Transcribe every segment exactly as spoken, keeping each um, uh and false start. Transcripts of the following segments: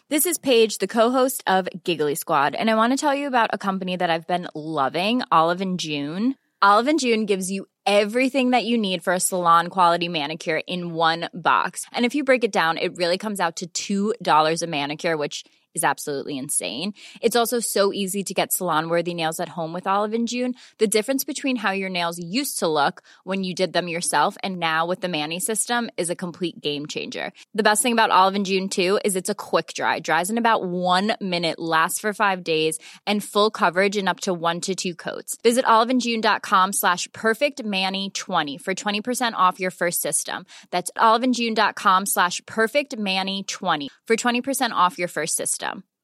This is Paige, the co-host of Giggly Squad, and I want to tell you about a company that I've been loving, Olive and June. Olive and June gives you everything that you need for a salon-quality manicure in one box. And if you break it down, it really comes out to two dollars a manicure, which is absolutely insane. It's also so easy to get salon-worthy nails at home with Olive and June. The difference between how your nails used to look when you did them yourself and now with the Mani system is a complete game changer. The best thing about Olive and June, too, is it's a quick dry. Dries in about one minute, lasts for five days, and full coverage in up to one to two coats. Visit oliveandjune.com slash perfectmani20 for twenty percent off your first system. That's oliveandjune.com slash perfectmani20 for twenty percent off your first system.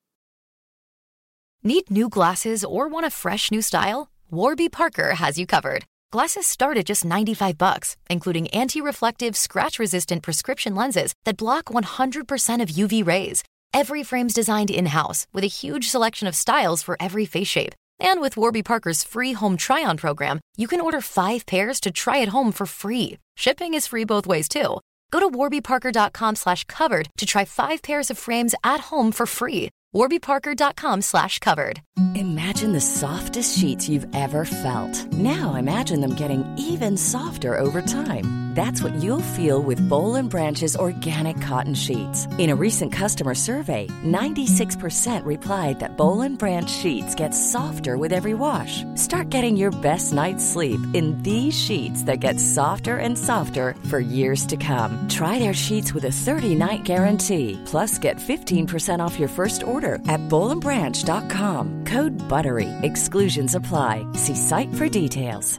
Need new glasses or want a fresh new style? Warby Parker has you covered. Glasses start at just ninety-five bucks, including anti-reflective, scratch-resistant prescription lenses that block one hundred percent of U V rays. Every frame's designed in-house with a huge selection of styles for every face shape. And with Warby Parker's free home try-on program, you can order five pairs to try at home for free. Shipping is free both ways, too. Go to warbyparker.com slash covered to try five pairs of frames at home for free. warbyparker.com slash covered. Imagine the softest sheets you've ever felt. Now imagine them getting even softer over time. That's what you'll feel with Boll and Branch's organic cotton sheets. In a recent customer survey, ninety-six percent replied that Boll and Branch sheets get softer with every wash. Start getting your best night's sleep in these sheets that get softer and softer for years to come. Try their sheets with a thirty-night guarantee. Plus, get fifteen percent off your first order at boll and branch dot com. Code BUTTERY. Exclusions apply. See site for details.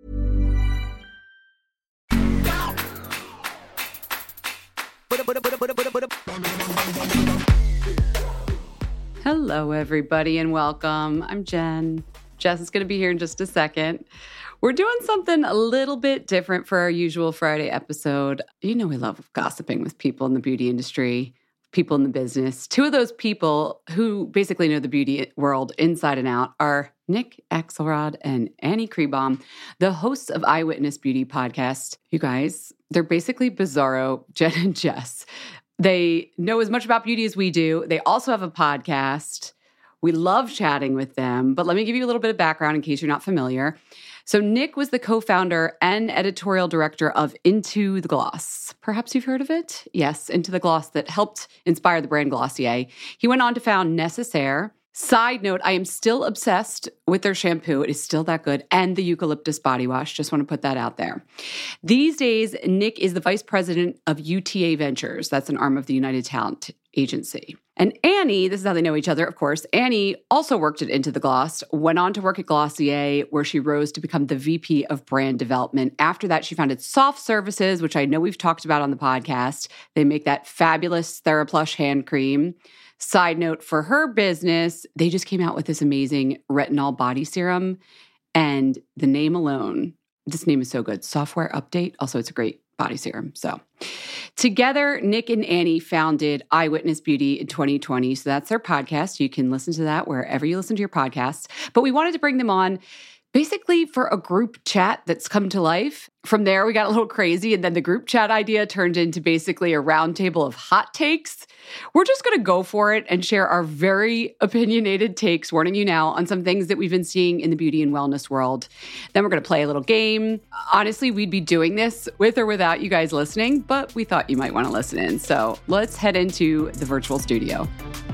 Hello, everybody, and welcome. I'm Jen. Jess is going to be here in just a second. We're doing something a little bit different for our usual Friday episode. You know we love gossiping with people in the beauty industry, people in the business. Two of those people who basically know the beauty world inside and out are Nick Axelrod and Annie Crebaum, the hosts of Eyewitness Beauty Podcast. You guys, they're basically bizarro Jen and Jess. They know as much about beauty as we do. They also have a podcast. We love chatting with them, but let me give you a little bit of background in case you're not familiar. So Nick was the co-founder and editorial director of Into the Gloss. Perhaps you've heard of it? Yes, Into the Gloss that helped inspire the brand Glossier. He went on to found Necessaire. Side note, I am still obsessed with their shampoo. It is still that good. And the eucalyptus body wash. Just want to put that out there. These days, Nick is the vice president of U T A Ventures. That's an arm of the United Talent Agency. And Annie, this is how they know each other, of course. Annie also worked at Into the Gloss, went on to work at Glossier, where she rose to become the V P of brand development. After that, she founded Soft Services, which I know we've talked about on the podcast. They make that fabulous TheraPlush hand cream. Side note, for her business, they just came out with this amazing retinol body serum. And the name alone, this name is so good. Software Update. Also, it's a great body serum. So together, Nick and Annie founded Eyewitness Beauty in twenty twenty. So that's their podcast. You can listen to that wherever you listen to your podcasts. But we wanted to bring them on basically for a group chat that's come to life. From there, we got a little crazy, and then the group chat idea turned into basically a roundtable of hot takes. We're just going to go for it and share our very opinionated takes, warning you now, on some things that we've been seeing in the beauty and wellness world. Then we're going to play a little game. Honestly, we'd be doing this with or without you guys listening, but we thought you might want to listen in. So let's head into the virtual studio.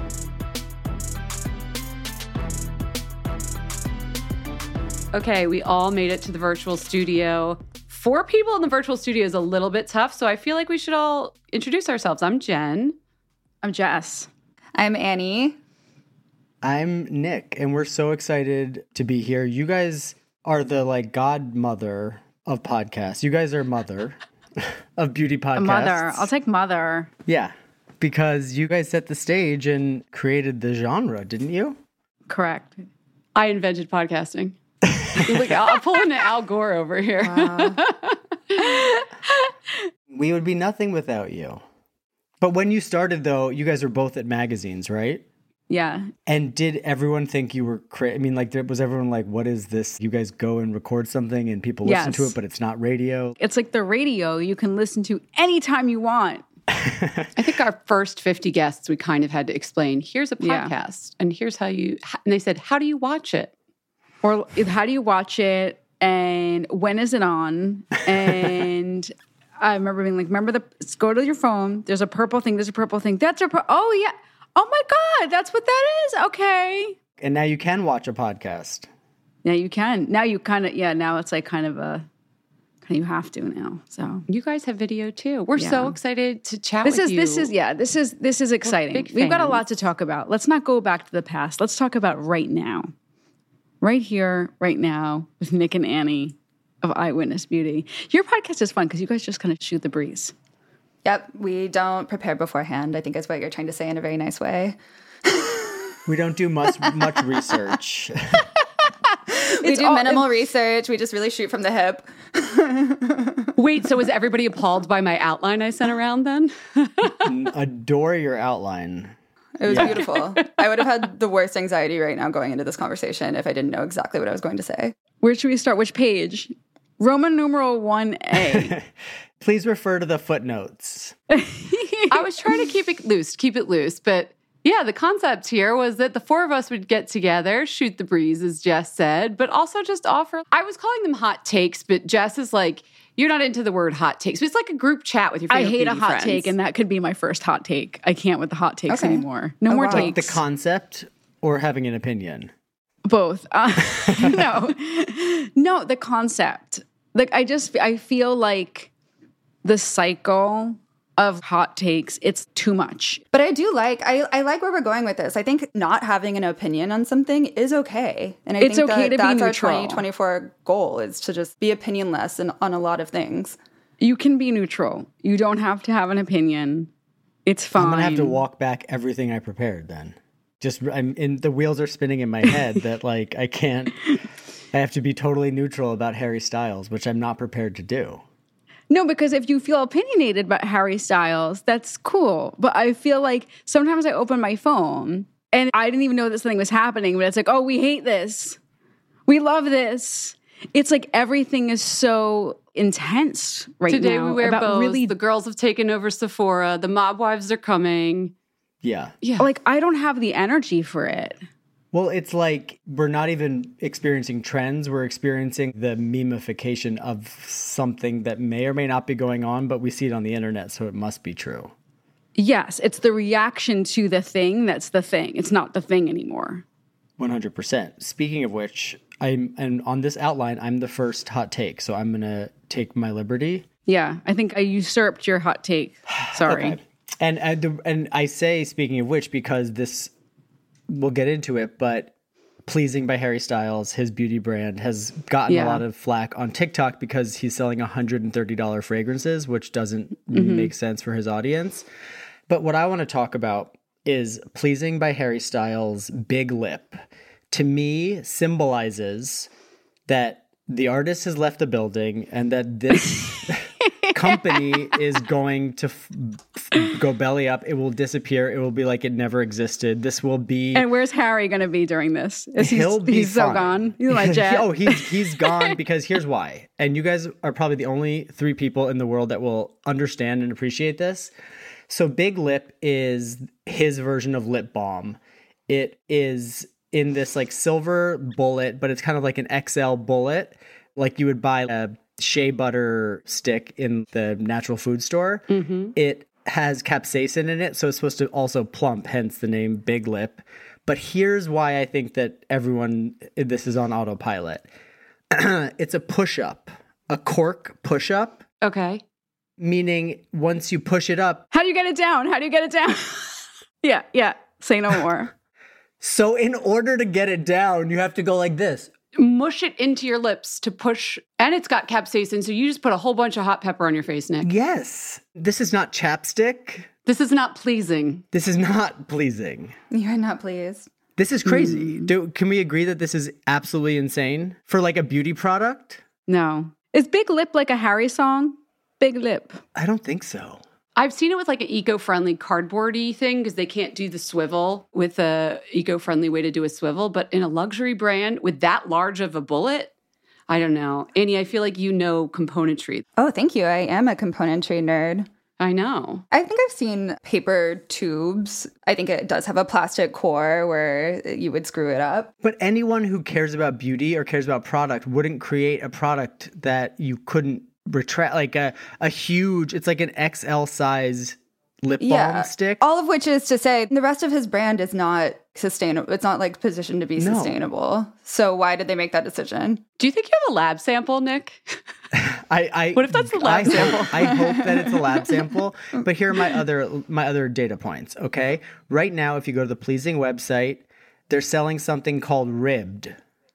Okay, we all made it to the virtual studio. Four people in the virtual studio is a little bit tough, so I feel like we should all introduce ourselves. I'm Jen. I'm Jess. I'm Annie. I'm Nick, and we're so excited to be here. You guys are the like godmother of podcasts. You guys are mother of beauty podcasts. A mother. I'll take mother. Yeah, because you guys set the stage and created the genre, didn't you? Correct. I invented podcasting. Look, I'll pull in Al Gore over here. Wow. We would be nothing without you. But when you started, though, you guys were both at magazines, right? Yeah. And did everyone think you were crazy? I mean, like, there, was everyone like, what is this? You guys go and record something and people listen Yes. to it, but it's not radio? It's like the radio you can listen to anytime you want. I think our first fifty guests, we kind of had to explain, here's a podcast yeah. and here's how you, and they said, how do you watch it? Or how do you watch it? And when is it on? And I remember being like, remember the, go to your phone. There's a purple thing. There's a purple thing. That's a, pur- oh yeah. Oh my God. That's what that is. Okay. And now you can watch a podcast. Now you can. Now you kind of, yeah, now it's like kind of a, you have to now. So you guys have video too. We're yeah. so excited to chat this with is, you. This is, yeah, this is, this is exciting. We've got a lot to talk about. Let's not go back to the past. Let's talk about right now. Right here, right now, with Nick and Annie of Eyewitness Beauty. Your podcast is fun because you guys just kind of shoot the breeze. Yep, we don't prepare beforehand, I think is what you're trying to say in a very nice way. We don't do much much research. we it's do all, minimal research. We just really shoot from the hip. Wait, so was everybody appalled by my outline I sent around then? Adore your outline. It was yeah. beautiful. I would have had the worst anxiety right now going into this conversation if I didn't know exactly what I was going to say. Where should we start? Which page? Roman numeral one A. Please refer to the footnotes. I was trying to keep it loose, keep it loose. But yeah, the concept here was that the four of us would get together, shoot the breeze, as Jess said, but also just offer, I was calling them hot takes, but Jess is like, you're not into the word hot takes. But it's like a group chat with your favorite I hate a hot friends. take, and that could be my first hot take. I can't with the hot takes okay. anymore. No oh, more wow. takes. Like the concept or having an opinion? Both. Uh, no. No, the concept. Like, I just, I feel like the cycle of hot takes, it's too much. But I do like, I, I like where we're going with this. I think not having an opinion on something is okay. And I it's think okay that to that's be our neutral. twenty twenty-four goal is to just be opinionless and on a lot of things. You can be neutral. You don't have to have an opinion. It's fine. I'm going to have to walk back everything I prepared then. Just, I'm in, the wheels are spinning in my head that like, I can't, I have to be totally neutral about Harry Styles, which I'm not prepared to do. No, because if you feel opinionated about Harry Styles, that's cool. But I feel like sometimes I open my phone and I didn't even know this thing was happening, but it's like, oh, we hate this. We love this. It's like everything is so intense right Today now. Today we wear about bows. Really, the girls have taken over Sephora. The mob wives are coming. Yeah. Yeah. Like, I don't have the energy for it. Well, it's like we're not even experiencing trends. We're experiencing the memification of something that may or may not be going on, but we see it on the internet, so it must be true. Yes, it's the reaction to the thing that's the thing. It's not the thing anymore. one hundred percent. Speaking of which, I'm and on this outline, I'm the first hot take, so I'm going to take my liberty. Yeah, I think I usurped your hot take. Sorry. Okay. And, and, the, and I say, speaking of which, because this... we'll get into it, but Pleasing by Harry Styles, his beauty brand, has gotten yeah. a lot of flack on TikTok because he's selling one hundred thirty dollars fragrances, which doesn't mm-hmm. make sense for his audience. But what I want to talk about is Pleasing by Harry Styles' big lip. To me, symbolizes that the artist has left the building and that this... company is going to f- f- go belly up. It will disappear. It will be like it never existed. This will be. And where's Harry going to be during this? Is he'll he's, be he's so fine. gone. He's like jet. Oh, he's he's gone because here's why. And you guys are probably the only three people in the world that will understand and appreciate this. So Big Lip is his version of lip balm. It is in this like silver bullet, but it's kind of like an X L bullet, like you would buy a shea butter stick in the natural food store. Mm-hmm. It has capsaicin in it, so it's supposed to also plump, hence the name Big Lip. But here's why I think that everyone, this is on autopilot. It's a push-up, a cork push-up. Okay. Meaning once you push it up. How do you get it down? How do you get it down? yeah, yeah. Say no more. So in order to get it down, you have to go like this. Mush it into your lips to push, and it's got capsaicin, so you just put a whole bunch of hot pepper on your face, Nick. Yes. This is not chapstick. This is not pleasing. This is not pleasing. You're not pleased. This is crazy. Mm. Do, can we agree that this is absolutely insane for like a beauty product? No. Is Big Lip like a Harry song? Big Lip. I don't think so. I've seen it with like an eco-friendly cardboardy thing because they can't do the swivel with a eco-friendly way to do a swivel. But in a luxury brand with that large of a bullet, I don't know. Annie, I feel like you know componentry. Oh, thank you. I am a componentry nerd. I know. I think I've seen paper tubes. I think it does have a plastic core where you would screw it up. But anyone who cares about beauty or cares about product wouldn't create a product that you couldn't retract, like a, a huge, it's like an X L size lip balm Yeah. stick. All of which is to say the rest of his brand is not sustainable. It's not like positioned to be No. sustainable. So why did they make that decision? Do you think you have a lab sample, Nick? I, I What if that's the lab I sample? Hope, I hope that it's a lab sample. But here are my other my other data points. Okay, right now, if you go to the Pleasing website, they're selling something called Ribbed,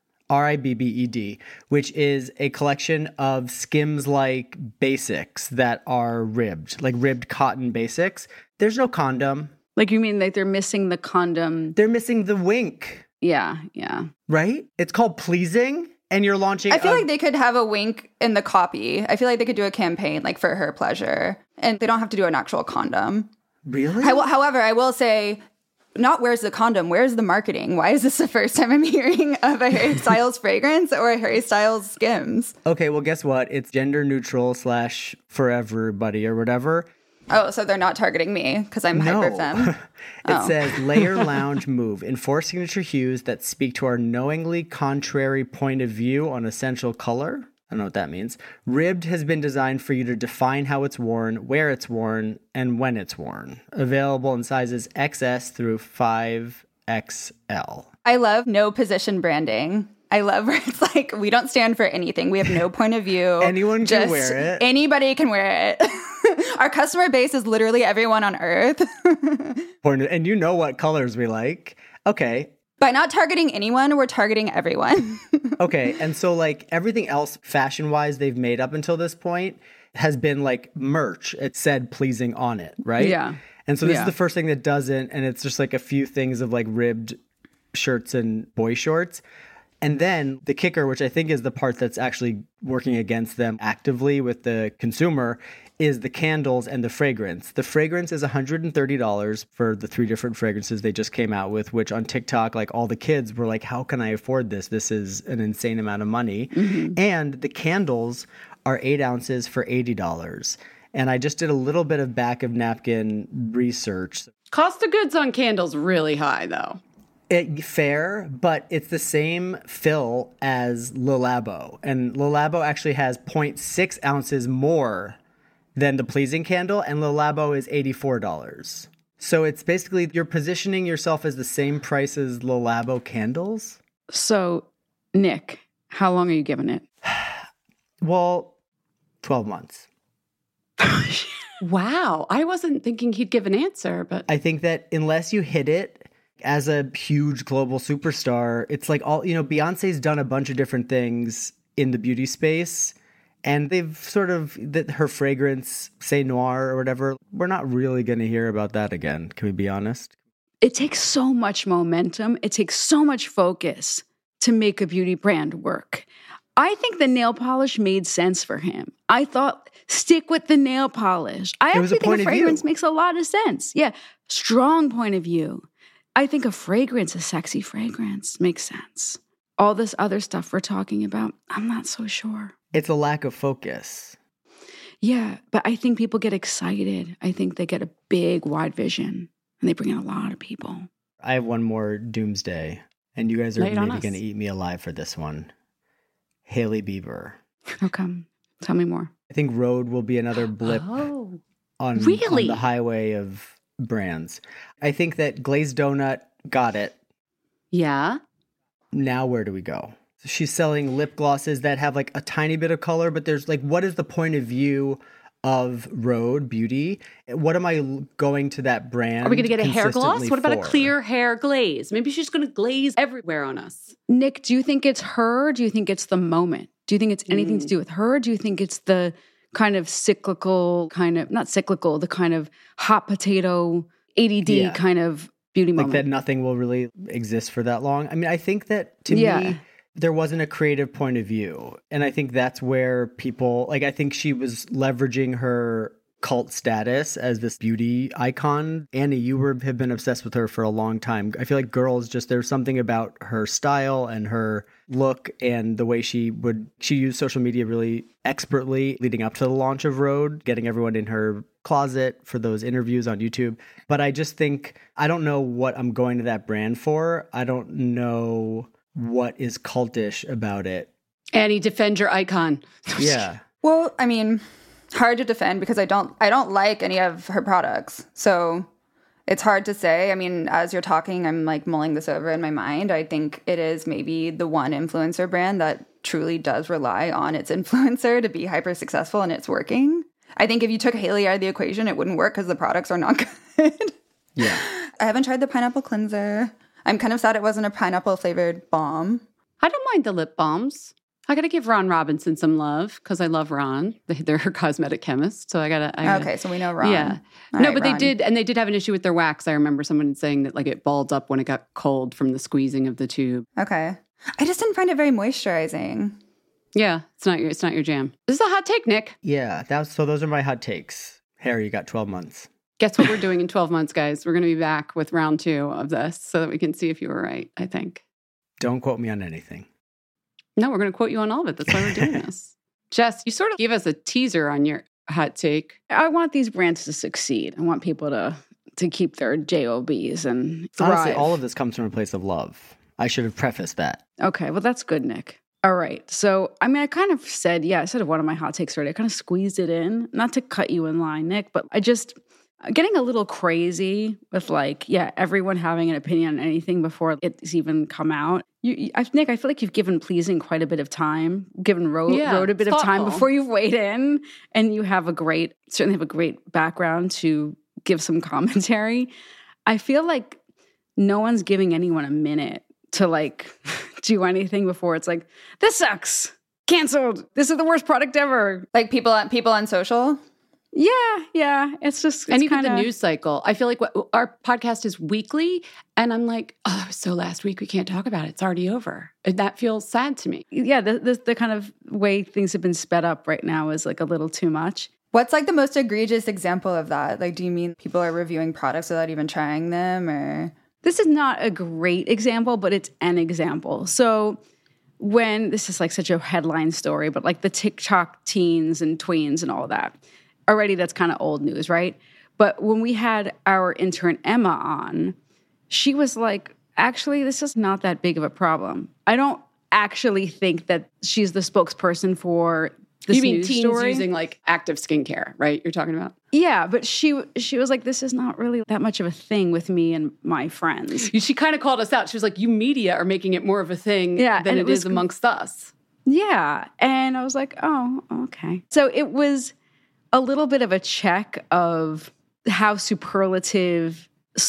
R I B B E D, which is a collection of Skims-like basics that are ribbed, like ribbed cotton basics. There's no condom. Like, you mean like they're missing the condom? They're missing the wink, Yeah, yeah. right? It's called Pleasing, and you're launching. I feel a- like they could have a wink in the copy. I feel like they could do a campaign like for her pleasure, and they don't have to do an actual condom. Really? I will, however, I will say, not where's the condom, where's the marketing? Why is this the first time I'm hearing of a Harry Styles fragrance or a Harry Styles Skims? Okay, well, guess what? It's gender neutral slash for everybody or whatever. Oh, so they're not targeting me because I'm No. hyperfemme. It Oh. says layer lounge move. Enforce signature hues that speak to our knowingly contrary point of view on essential color. I don't know what that means. Ribbed has been designed for you to define how it's worn, where it's worn, and when it's worn. Available in sizes X S through five X L. I love no position branding. I love where it's like, we don't stand for anything. We have no point of view. Anyone can Just wear it. Anybody can wear it. Our customer base is literally everyone on earth. Point- And you know what colors we like. Okay. By not targeting anyone, we're targeting everyone. Okay. And so, like, everything else fashion wise they've made up until this point has been like merch. It said Pleasing on it, right? Yeah. And so this Yeah. is the first thing that doesn't. And it's just like a few things of like ribbed shirts and boy shorts. And then the kicker, which I think is the part that's actually working against them actively with the consumer, is the candles and the fragrance. The fragrance is one hundred thirty dollars for the three different fragrances they just came out with, which on TikTok, like all the kids were like, how can I afford this? This is an insane amount of money. Mm-hmm. And the candles are eight ounces for eighty dollars. And I just did a little bit of back of napkin research. Cost of goods on candles really high, though. It, fair, but it's the same fill as Le Labo. And Le Labo actually has zero point six ounces more than the Pleasing candle, and Le Labo is eighty-four dollars. So it's basically, you're positioning yourself as the same price as Le Labo candles? So, Nick, how long are you giving it? Well, twelve months. Wow. I wasn't thinking he'd give an answer, but I think that unless you hit it as a huge global superstar, it's like all, you know, Beyonce's done a bunch of different things in the beauty space, and they've sort of, that her fragrance, say Noir or whatever, we're not really going to hear about that again. Can we be honest? It takes so much momentum. It takes so much focus to make a beauty brand work. I think the nail polish made sense for him. I thought, stick with the nail polish. I It was a actually point think of a fragrance view. makes a lot of sense. Yeah, strong point of view. I think a fragrance, a sexy fragrance, makes sense. All this other stuff we're talking about, I'm not so sure. It's a lack of focus. Yeah, but I think people get excited. I think they get a big, wide vision, and they bring in a lot of people. I have one more doomsday, and you guys are Lay it on maybe us. going to eat me alive for this one. Hailey Bieber. How come? Tell me more. I think Rhode will be another blip oh, on, Really? on the highway of brands. I think that Glazed Donut got it. yeah. Now where do we go? She's selling lip glosses that have like a tiny bit of color, but there's like, what is the point of view of Rhode Beauty? What am I l- going to that brand? Are we going to get a hair gloss? consistently What about a for? clear hair glaze? Maybe she's going to glaze everywhere on us. Nick, do you think it's her? Or do you think it's the moment? Do you think it's anything to do with her? Or do you think it's the kind of cyclical, kind of, not cyclical, the kind of hot potato, A D D Yeah. kind of beauty Like moment? that nothing will really exist for that long. I mean, I think that to Yeah. me, there wasn't a creative point of view. And I think that's where people, like, I think she was leveraging her cult status as this beauty icon. Annie, you were, have been obsessed with her for a long time. I feel like girls just, there's something about her style and her look and the way she would, she used social media really expertly leading up to the launch of Rhode, getting everyone in her closet for those interviews on YouTube. But I just think, I don't know what I'm going to that brand for. I don't know what is cultish about it. Annie, defend your icon. Yeah. Well, I mean, hard to defend because I don't I don't like any of her products. So it's hard to say. I mean, as you're talking, I'm like mulling this over in my mind. I think it is maybe the one influencer brand that truly does rely on its influencer to be hyper successful, and it's working. I think if you took Hailey out of the equation, it wouldn't work because the products are not good. Yeah. I haven't tried the pineapple cleanser. I'm kind of sad it wasn't a pineapple flavored balm. I don't mind the lip balms. I got to give Ron Robinson some love because I love Ron. They're her cosmetic chemist. So I got to. Okay, so we know Ron. Yeah. All no, right, but Ron. they did. And they did have an issue with their wax. I remember someone saying that like it balled up when it got cold from the squeezing of the tube. Okay. I just didn't find it very moisturizing. Yeah. It's not your, it's not your jam. This is a hot take, Nick. Yeah. That was, so those are my hot takes. Harry, you got twelve months. Guess what we're doing in twelve months, guys? We're going to be back with round two of this so that we can see if you were right, I think. Don't quote me on anything. No, we're going to quote you on all of it. That's why we're doing this. Jess, you sort of gave us a teaser on your hot take. I want these brands to succeed. I want people to to keep their J O Bs and thrive. Honestly, all of this comes from a place of love. I should have prefaced that. Okay, well, that's good, Nick. All right. So, I mean, I kind of said, yeah, I said one of my hot takes already. I kind of squeezed it in, not to cut you in line, Nick, but I just getting a little crazy with like, yeah, everyone having an opinion on anything before it's even come out. You, you, I, Nick, I feel like you've given pleasing quite a bit of time, given Road, Yeah, Road a bit of time thoughtful. before you've weighed in, and you have a great, certainly have a great background to give some commentary. I feel like no one's giving anyone a minute to like do anything before it's like, this sucks, canceled, this is the worst product ever. Like people on people on social. Yeah, yeah. It's just, it's and even kinda, the news cycle. I feel like what, our podcast is weekly, and I'm like, oh, it was so last week. We can't talk about it. It's already over. And that feels sad to me. Yeah, the, the the kind of way things have been sped up right now is like a little too much. What's like the most egregious example of that? Like, do you mean people are reviewing products without even trying them, or? This is not a great example, but it's an example. So when, this is like such a headline story, but like the TikTok teens and tweens and all that, already that's kind of old news, right? But when we had our intern Emma on, she was like, actually, this is not that big of a problem. I don't actually think that she's the spokesperson for this you mean news teens story. using like active skincare, right? You're talking about? Yeah, but she she was like, this is not really that much of a thing with me and my friends. She kind of called us out. She was like, you media are making it more of a thing Yeah, than and it it was- is amongst us. Yeah. And I was like, oh, okay. So it was a little bit of a check of how superlative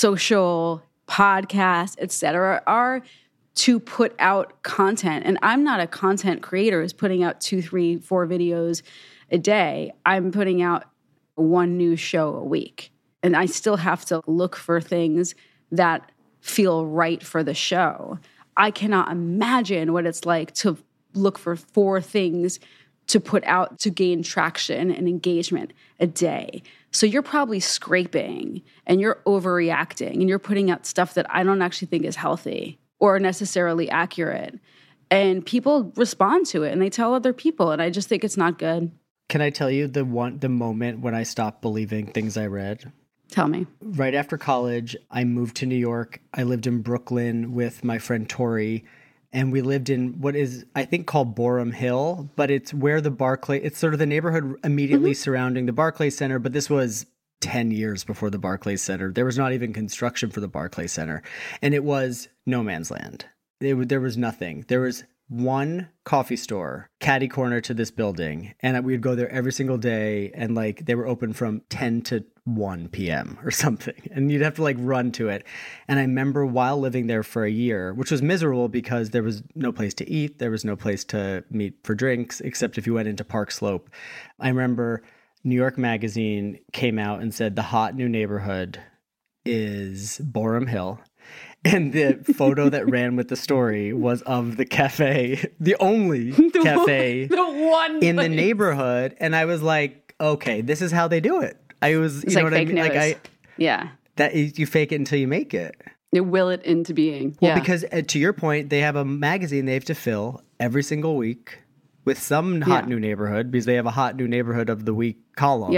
social podcasts, et cetera, are to put out content. And I'm not a content creator who's putting out two, three, four videos a day. I'm putting out one new show a week. And I still have to look for things that feel right for the show. I cannot imagine what it's like to look for four things to put out to gain traction and engagement a day. So you're probably scraping and you're overreacting and you're putting out stuff that I don't actually think is healthy or necessarily accurate. And people respond to it and they tell other people. And I just think it's not good. Can I tell you the one the moment when I stopped believing things I read? Tell me. Right after college, I moved to New York. I lived in Brooklyn with my friend Tori, and we lived in what is, I think, called Boerum Hill, but it's where the Barclay, it's sort of the neighborhood immediately mm-hmm. surrounding the Barclays Center, but this was ten years before the Barclays Center. There was not even construction for the Barclays Center, and it was no man's land. It, there was nothing. There was one coffee store, catty corner to this building, and we would go there every single day, and like they were open from ten to one p.m. or something, and you'd have to like run to it. And I remember while living there for a year, which was miserable because there was no place to eat, there was no place to meet for drinks, except if you went into Park Slope. I remember New York Magazine came out and said the hot new neighborhood is Boerum Hill. And the photo that ran with the story was of the cafe, the only the cafe one, the one in place. the neighborhood. And I was like, okay, this is how they do it. I was, It's you know like what I fake mean? news. Like I, Yeah. that is, you fake it until you make it. You will it into being. Well, yeah. because uh, to your point, they have a magazine they have to fill every single week with some hot Yeah. new neighborhood because they have a hot new neighborhood of the week column. Yeah.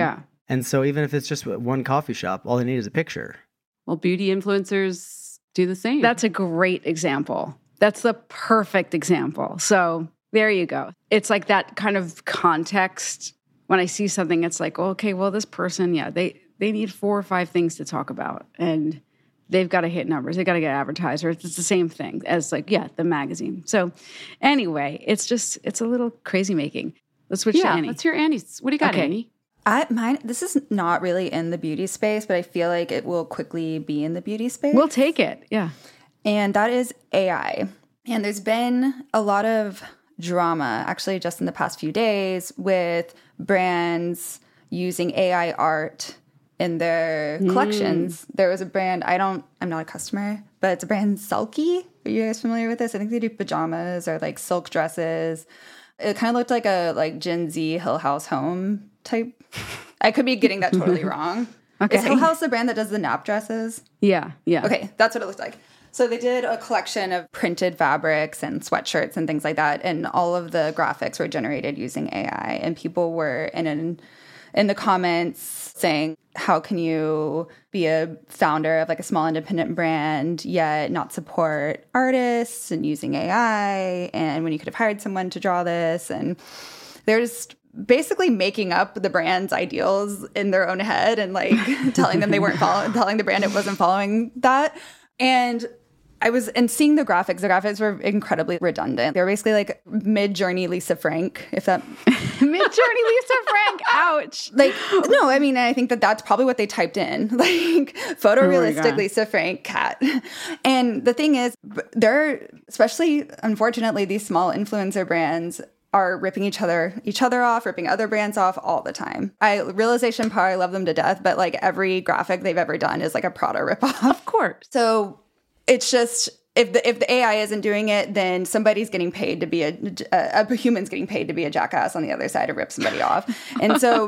And so even if it's just one coffee shop, all they need is a picture. Well, beauty influencers do the same. That's a great example. That's the perfect example. So there you go. It's like that kind of context. When I see something, it's like, oh, okay, well, this person, yeah, they, they need four or five things to talk about. And they've got to hit numbers. They've got to get advertisers. It's the same thing as like, yeah, the magazine. So anyway, it's just, it's a little crazy making. Let's switch yeah, to Annie. Let's hear Annie's. What do you got, Okay. Annie? I mine this is not really in the beauty space, but I feel like it will quickly be in the beauty space. We'll take it. Yeah. And that is A I. And there's been a lot of drama actually just in the past few days with brands using A I art in their Mm. collections. There was a brand, I don't, I'm not a customer, but it's a brand, Selkie. Are you guys familiar with this? I think they do pajamas or like silk dresses. It kind of looked like a like Gen Z Hill House home type. I could be getting that totally wrong. Okay. Is Hill House the brand that does the nap dresses? Yeah. Yeah. Okay, that's what it looked like. So they did a collection of printed fabrics and sweatshirts and things like that, and all of the graphics were generated using A I. And people were in an, in the comments saying, "How can you be a founder of like a small independent brand yet not support artists and using A I? And when you could have hired someone to draw this?" And they're just basically making up the brand's ideals in their own head and like telling them they weren't following, telling the brand it wasn't following that. And I was, and seeing the graphics, the graphics were incredibly redundant. They were basically like mid-Journey Lisa Frank, if that... Mid-Journey Lisa Frank. Ouch. Like, no, I mean, I think that that's probably what they typed in. Like, photorealistic God. Lisa Frank cat. And the thing is, they're, especially, unfortunately, these small influencer brands are ripping each other each other off, ripping other brands off all the time. I Realization Power, I love them to death, but like every graphic they've ever done is like a Prada ripoff. Of course. So it's just, if the if the A I isn't doing it, then somebody's getting paid to be a, a, a human's getting paid to be a jackass on the other side to rip somebody off. And so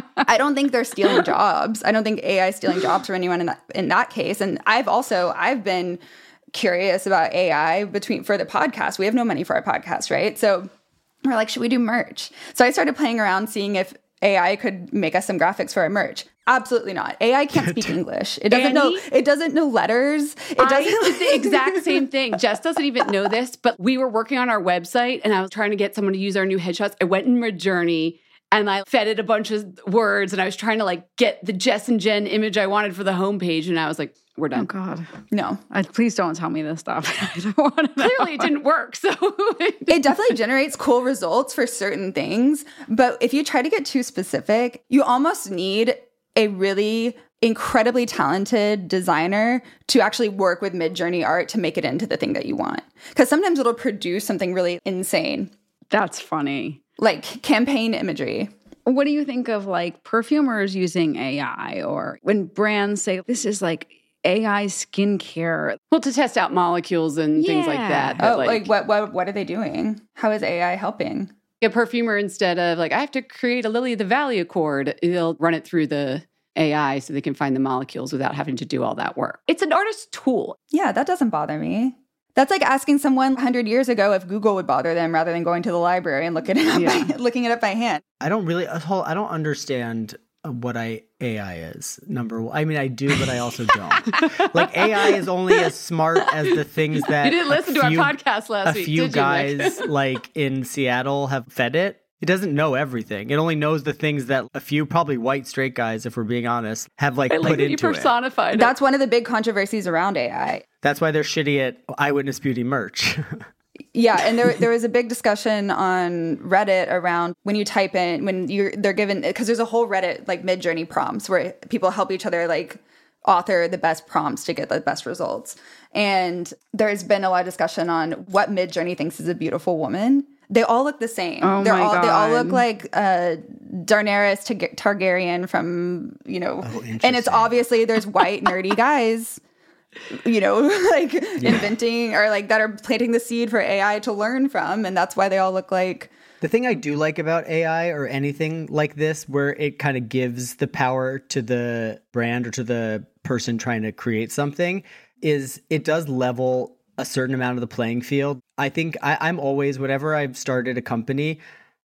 I don't think they're stealing jobs. I don't think A I is stealing jobs from anyone in that in that case. And I've also I've been curious about A I between for the podcast. We have no money for our podcast, right? So we're like, should we do merch? So I started playing around, seeing if A I could make us some graphics for our merch. Absolutely not. A I can't speak English. It doesn't Annie? know. It doesn't know letters. It doesn't. I did the exact same thing. Jess doesn't even know this, but we were working on our website and I was trying to get someone to use our new headshots. I went in Midjourney and I fed it a bunch of words and I was trying to like get the Jess and Jen image I wanted for the homepage. And I was like, we're done. Oh, God. No. I, please don't tell me this stuff. I don't want to know. Clearly it didn't work. So It definitely generates cool results for certain things. But if you try to get too specific, you almost need a really incredibly talented designer to actually work with Midjourney art to make it into the thing that you want. Because sometimes it'll produce something really insane, That's funny. like campaign imagery. What do you think of like perfumers using A I, or when brands say this is like A I skincare? well, to test out molecules and things like Yeah. that. that Oh, like, what, what what are they doing? How is A I helping? a perfumer, instead of like, I have to create a Lily of the Valley Accord, they'll run it through the A I so they can find the molecules without having to do all that work. It's an artist's tool. Yeah, that doesn't bother me. That's like asking someone one hundred years ago if Google would bother them rather than going to the library and looking it up, Yeah. by, looking it up by hand. I don't really, I don't understand what I A I is. Number one, I mean, I do, but I also don't. Like A I is only as smart as the things that You didn't a listen to our few- podcast last a week, few did you, Nick? guys like in Seattle have fed it. It doesn't know everything. It only knows the things that a few, probably white straight guys, if we're being honest, have like I put like that you into it. personified it. That's one of the big controversies around A I. That's why they're shitty at Eyewitness Beauty merch. Yeah, and there there was a big discussion on Reddit around when you type in, when you're they're given, because there's a whole Reddit like Midjourney prompts where people help each other like author the best prompts to get the best results. And there's been a lot of discussion on what Midjourney thinks is a beautiful woman. They all look the same. Oh They're my all they all God. look like uh, Daenerys Tar- Targaryen from, you know, Oh, and it's interesting. obviously there's white nerdy guys, you know, like inventing or like that are planting the seed for A I to learn from, and that's why they all look like. The thing I do like about A I or anything like this, where it kind of gives the power to the brand or to the person trying to create something, is it does level a certain amount of the playing field. I think I, I'm always, whenever I've started a company,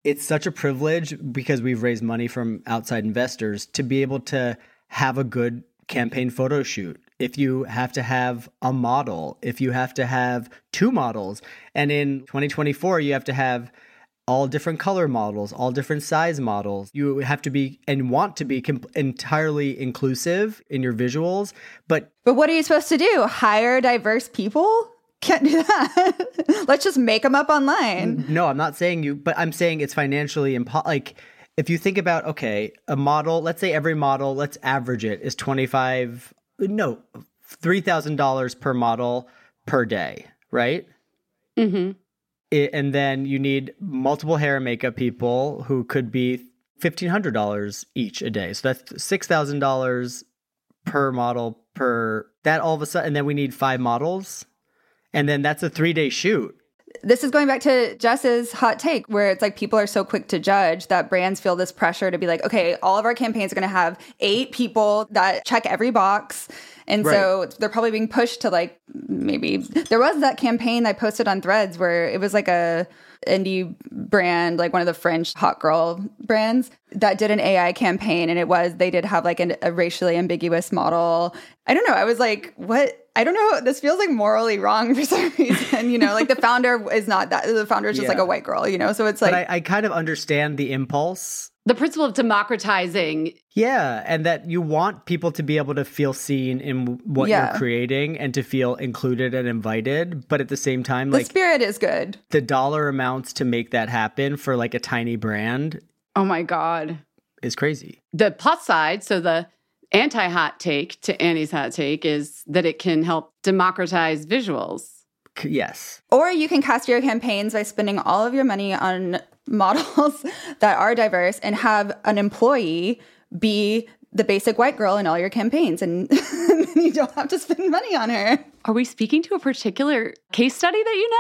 it's such a privilege because we've raised money from outside investors to be able to have a good campaign photo shoot. If you have to have a model, if you have to have two models, and in twenty twenty-four, you have to have all different color models, all different size models. You have to be and want to be comp- entirely inclusive in your visuals. But But what are you supposed to do? Hire diverse people? Can't do that. Let's just make them up online. No, I'm not saying you, but I'm saying it's financially impo- like if you think about, okay, a model, let's say every model, let's average it, is twenty-five, no, three thousand dollars per model per day, right? Mm-hmm. It, and then you need multiple hair and makeup people who could be fifteen hundred dollars each a day. So that's six thousand dollars per model per, that all of a sudden, and then we need five models. And then that's a three-day shoot. This is going back to Jess's hot take where it's like people are so quick to judge that brands feel this pressure to be like, okay, all of our campaigns are going to have eight people that check every box. And Right. so they're probably being pushed to like, maybe there was that campaign I posted on Threads where it was like a indie brand, like one of the French hot girl brands that did an A I campaign. And it was, they did have like an, a racially ambiguous model. I don't know. I was like, what? I don't know. This feels like morally wrong for some reason. You know, like the founder is not that. The founder is just Yeah. like a white girl, you know? So it's like, But I, I kind of understand the impulse. The principle of democratizing. Yeah, and that you want people to be able to feel seen in what Yeah. you're creating and to feel included and invited. But at the same time, the like spirit is good. the dollar amounts to make that happen for like a tiny brand Oh my God. is crazy. The plus side, so the anti-hot take to Annie's hot take is that it can help democratize visuals. C- Yes. Or you can cast your campaigns by spending all of your money on models that are diverse and have an employee be the basic white girl in all your campaigns. And you don't have to spend money on her. Are we speaking to a particular case study that you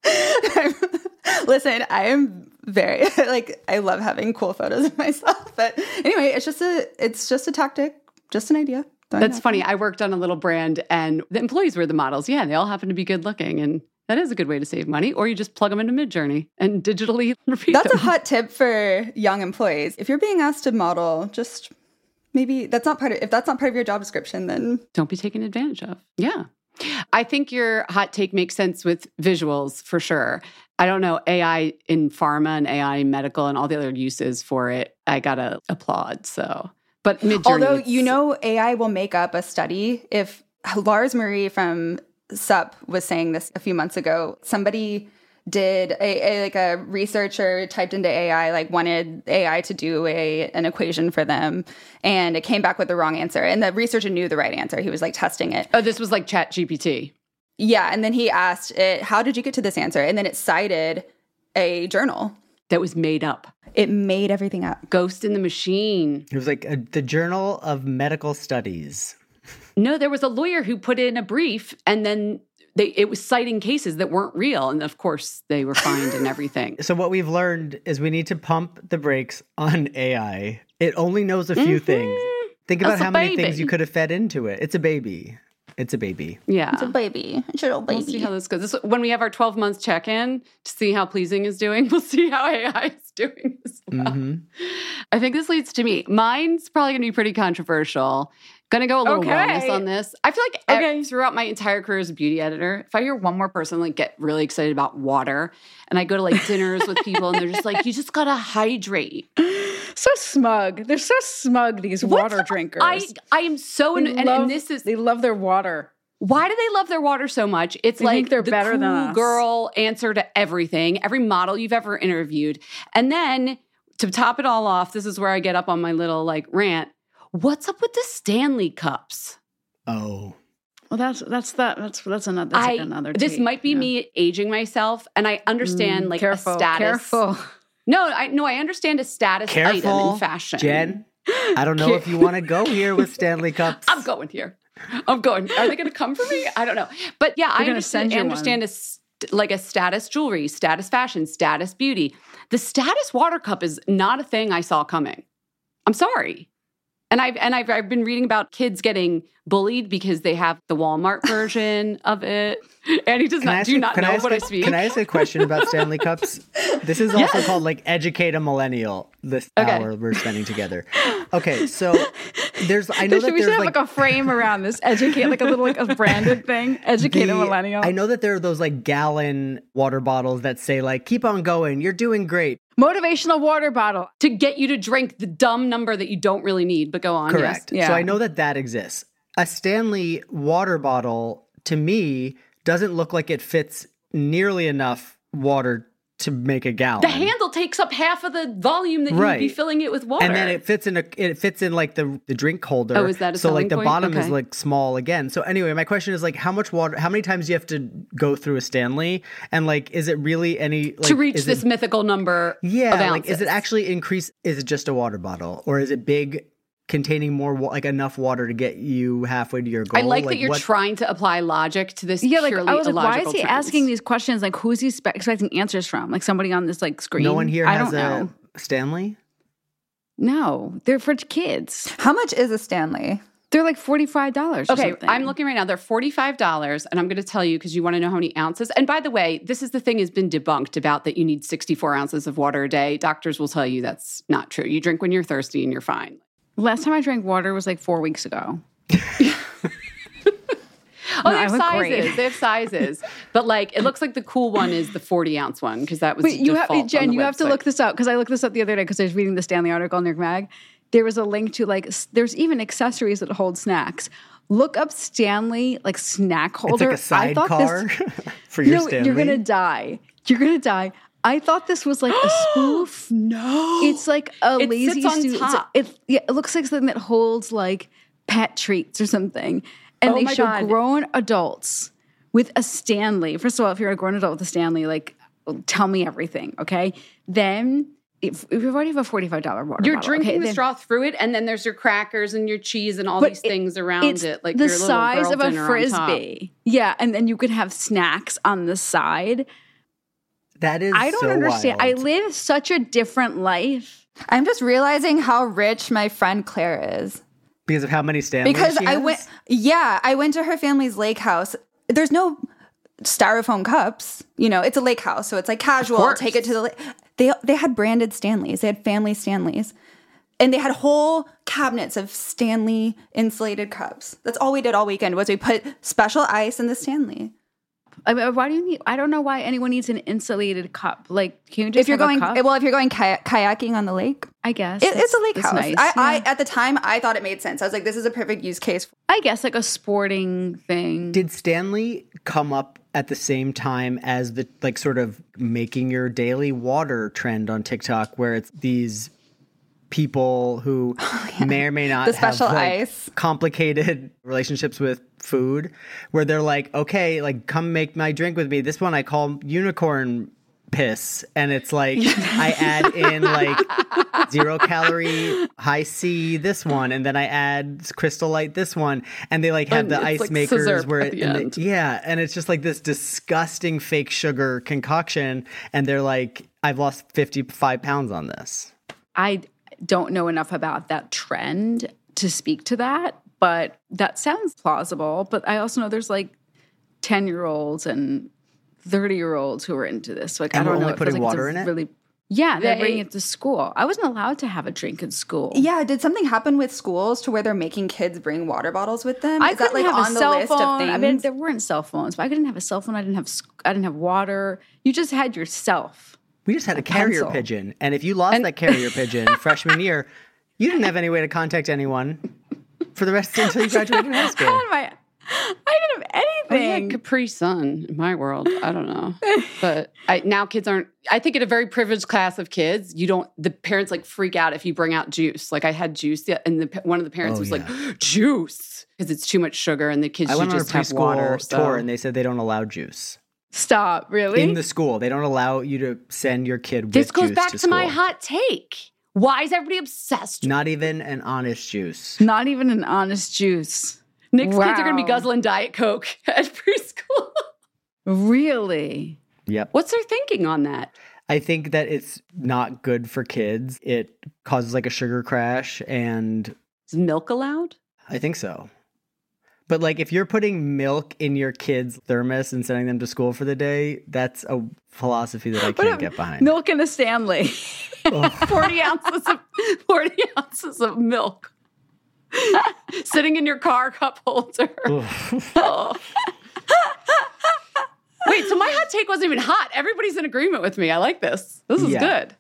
know? Listen, I am very, like, I love having cool photos of myself. But anyway, it's just a, it's just a tactic, just an idea. Don't That's know. funny. I worked on a little brand and the employees were the models. Yeah, they all happen to be good looking. And that is a good way to save money. Or you just plug them into Midjourney and digitally repeat That's them. a hot tip for young employees. If you're being asked to model, just maybe that's not part of, if that's not part of your job description, then Don't be taken advantage of. Yeah. I think your hot take makes sense with visuals for sure. I don't know, A I in pharma and A I in medical and all the other uses for it, I gotta applaud. So, but Midjourney, although it's- you know A I will make up a study. If Lars Marie from S U P was saying this a few months ago, somebody did a, a like a researcher typed into A I, like wanted A I to do a an equation for them, and it came back with the wrong answer. And the researcher knew the right answer. He was like testing it. oh, this was like Chat G P T. Yeah, and then he asked it, "How did you get to this answer?" And then it cited a journal. That was made up. It made everything up. Ghost in the Machine. It was like a, the Journal of Medical Studies. No, there was a lawyer who put in a brief and then they it was citing cases that weren't real. And of course, they were fined and everything. So what we've learned is we need to pump the brakes on A I. It only knows a few Mhm. things. Think about That's a how many baby. things you could have fed into it. It's a baby. It's a baby. Yeah. It's a baby, it's a little baby. We'll see how this goes. This, when we have our twelve months check-in to see how Pleasing is doing, we'll see how A I is doing as well. Mm-hmm. I think this leads to me. Mine's probably going to be pretty controversial. Going to go a little Okay. wellness on this. I feel like ev- Okay. throughout my entire career as a beauty editor, if I hear one more person like get really excited about water, and I go to like dinners with people, and they're just like, "You just gotta hydrate." So smug. They're so smug, these What's water up? drinkers. I I am so They and, and, love- and this is they love their water. why do they love their water so much? It's They like think they're the better cool than us. girl answer to everything, every model you've ever interviewed. And then to top it all off, this is where I get up on my little like rant. What's up with the Stanley cups? Oh. Well, that's that's that that's that's another that's I like another. this take, might be yeah. me aging myself, and I understand Mm, like careful, a status. Careful. No, I no, I understand a status item Careful, in fashion. Jen. I don't know if you want to go here with Stanley Cups. I'm going here. I'm going. Are they going to come for me? I don't know. But yeah, I gonna understand, send you understand a st- like a status jewelry, status fashion, status beauty. The status water cup is not a thing I saw coming. I'm sorry. And I've and I've I've been reading about kids getting bullied because they have the Walmart version of it. And he does Can I not ask do you- not can know I ask what a- I speak. Can I ask a question about Stanley Cups? This is also Yes. called like educate a millennial. This Okay. hour we're spending together. Okay, so there's I know We that should there's have like, like a frame around this. Educate, like a little like a branded thing. Educate the- a millennial. I know that there are those like gallon water bottles that say like keep on going, you're doing great. Motivational water bottle. to get you to drink the dumb number that you don't really need, but go on. Correct. Yeah. So I know that that exists. A Stanley water bottle to me doesn't look like it fits nearly enough water to make a gallon. The handle takes up half of the volume that Right. you'd be filling it with water. And then it fits in a it fits in like the the drink holder. Oh, is that a so like selling the point? bottom is Okay. like small again. So anyway, my question is like how much water how many times do you have to go through a Stanley? And like is it really any like to reach is this it, mythical number Yeah, of like is ounces. it actually increase is it just a water bottle or is it big containing more wa- like enough water to get you halfway to your goal? I like, that you're what- trying to apply logic to this Yeah, like purely I was like, why is illogical he trends. asking these questions? Like, who's he spe- expecting answers from? Like somebody on this like screen? No one here I has don't a know. Stanley? No, they're for kids. How much is a Stanley? They're like forty-five dollars. Okay, something. I'm looking right now. They're forty-five dollars, and I'm going to tell you because you want to know how many ounces. And by the way, this is the thing has been debunked about that you need sixty-four ounces of water a day. Doctors will tell you that's not true. You drink when you're thirsty and you're fine. Last time I drank water was like four weeks ago. Oh, No, they I have look sizes. great. They have sizes. But like, it looks like the cool one is the forty ounce one because that was Wait, you have default on Jen. the You have to website. look this up because I looked this up the other day because I was reading the Stanley article in New York Mag. There was a link to like s- there's even accessories that hold snacks. Look up Stanley like snack It's holder. like a I thought sidecar this- for your no, Stanley. you're gonna die. You're gonna die. I thought this was like a spoof. No. It's like a It lazy sits on stu- it's- top. It, yeah, it looks like something that holds like pet treats or something. And Oh they my show God. grown adults with a Stanley. First of all, if you're a grown adult with a Stanley, like tell me everything, okay? Then if, if you already have a forty-five dollars water You're bottle, drinking okay, the then- straw through it, and then there's your crackers and your cheese and all But these it- things around it's it, like the your little size girl of a dinner on top. frisbee. Yeah, and then you could have snacks on the side. That is I don't so understand. I wild. live such a different life. I'm just realizing how rich my friend Claire is. Because of how many Stanleys Because she I has? went, yeah, I went to her family's lake house. There's no styrofoam cups. You know, it's a lake house, so it's like casual. course. Take it to the lake. They they had branded Stanleys. They had family Stanleys, and they had whole cabinets of Stanley insulated cups. That's all we did all weekend was we put special ice in the Stanley. I mean, why do you need? I don't know why anyone needs an insulated cup. Like, can you just If you're have going, a cup? well, if you're going kay- kayaking on the lake, I guess it, it's a that's- lake that's house. nice, I, I yeah. at the time I thought it made sense. I was like, this is a perfect use case. I guess like a sporting thing. Did Stanley come up at the same time as the like sort of making your daily water trend on TikTok where it's these people who may or may not The special have like, ice. complicated relationships with food where they're like, okay, like come make my drink with me. This one I call unicorn piss. And it's like I add in like zero calorie high C this one and then I add Crystal Light this one and they like have And the it's ice like makers scissor where at it the and they- end. yeah, and it's just like this disgusting fake sugar concoction and they're like I've lost fifty-five pounds on this. I don't know enough about that trend to speak to that, but that sounds plausible. But I also know there's like ten year olds and thirty year olds who are into this. Like, And I we're don't know. only it feels putting like it's a water in it? Really, yeah, they're They- bringing it to school. I wasn't allowed to have a drink in school. Yeah, did something happen with schools to where they're making kids bring water bottles with them? I Is that couldn't like have on a the cell list phone. of things? I mean, there weren't cell phones, but I didn't have a cell phone. I didn't have. sc- I didn't have water. You just had yourself. We just had a carrier pencil. pigeon. And if you lost that carrier pigeon freshman year, you didn't have any way to contact anyone for the rest until you graduated high I school. had my. I didn't have I had anything. Capri Sun in my world. I don't know. But I, now kids aren't, I think in a very privileged class of kids, you don't, the parents like freak out if you bring out juice. Like I had juice yeah, and the, one of the parents Oh, was yeah. like, juice, because it's too much sugar and the kids I should went on a just have preschool water. tour So. and they said they don't allow juice. Stop. Really? In the school. They don't allow you to send your kid with This goes juice back to, to, my school. hot take. Why is everybody obsessed? Not even an honest juice. Not even an honest juice. Nick's kids are going to be Wow. guzzling Diet Coke at preschool. Really? Yep. What's their thinking on that? I think that it's not good for kids. It causes like a sugar crash and Is milk allowed? I think so. But like if you're putting milk in your kid's thermos and sending them to school for the day, that's a philosophy that I can't get behind. Milk in a Stanley. forty ounces of forty ounces of milk. Sitting in your car cup holder. Oh. Wait, so my hot take wasn't even hot. Everybody's in agreement with me. I like this. This is Yeah. good.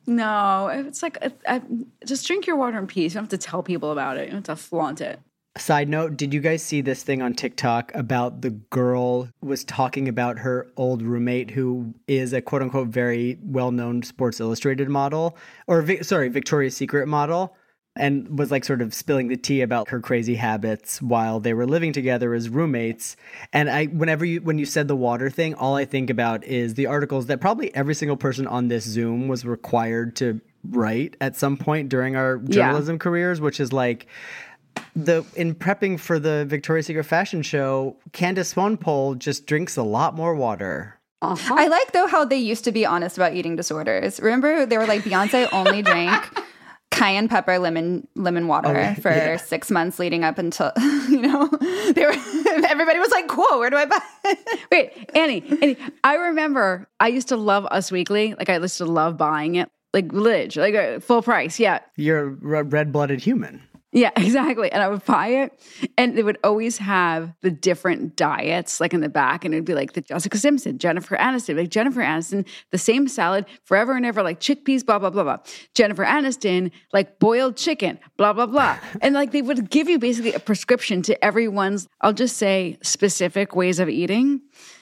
No, it's like, I, I, just drink your water in peace. You don't have to tell people about it. You don't have to flaunt it. Side note, did you guys see this thing on TikTok about the girl was talking about her old roommate who is a quote unquote very well-known Sports Illustrated model or Vi- sorry, Victoria's Secret model, and was like sort of spilling the tea about her crazy habits while they were living together as roommates. And I, whenever you, when you said the water thing, all I think about is the articles that probably every single person on this Zoom was required to write at some point during our journalism yeah. careers, which is like, The in prepping for the Victoria's Secret fashion show, Candace Swanepoel just drinks a lot more water. Uh-huh. I like, though, how they used to be honest about eating disorders. Remember, they were like, Beyonce only drank cayenne pepper lemon lemon water oh, for yeah. six months leading up until, you know, they were, everybody was like, cool, where do I buy it? Wait, Annie, Annie, I remember I used to love Us Weekly. Like, I used to love buying it. Like, lig, like uh, full price, yeah. You're a red-blooded human. Yeah, exactly. And I would buy it, and they would always have the different diets, like in the back, and it'd be like the Jessica Simpson, Jennifer Aniston, like Jennifer Aniston, the same salad forever and ever, like chickpeas, blah, blah, blah, blah. Jennifer Aniston, like boiled chicken, blah, blah, blah. And like they would give you basically a prescription to everyone's, I'll just say, specific ways of eating.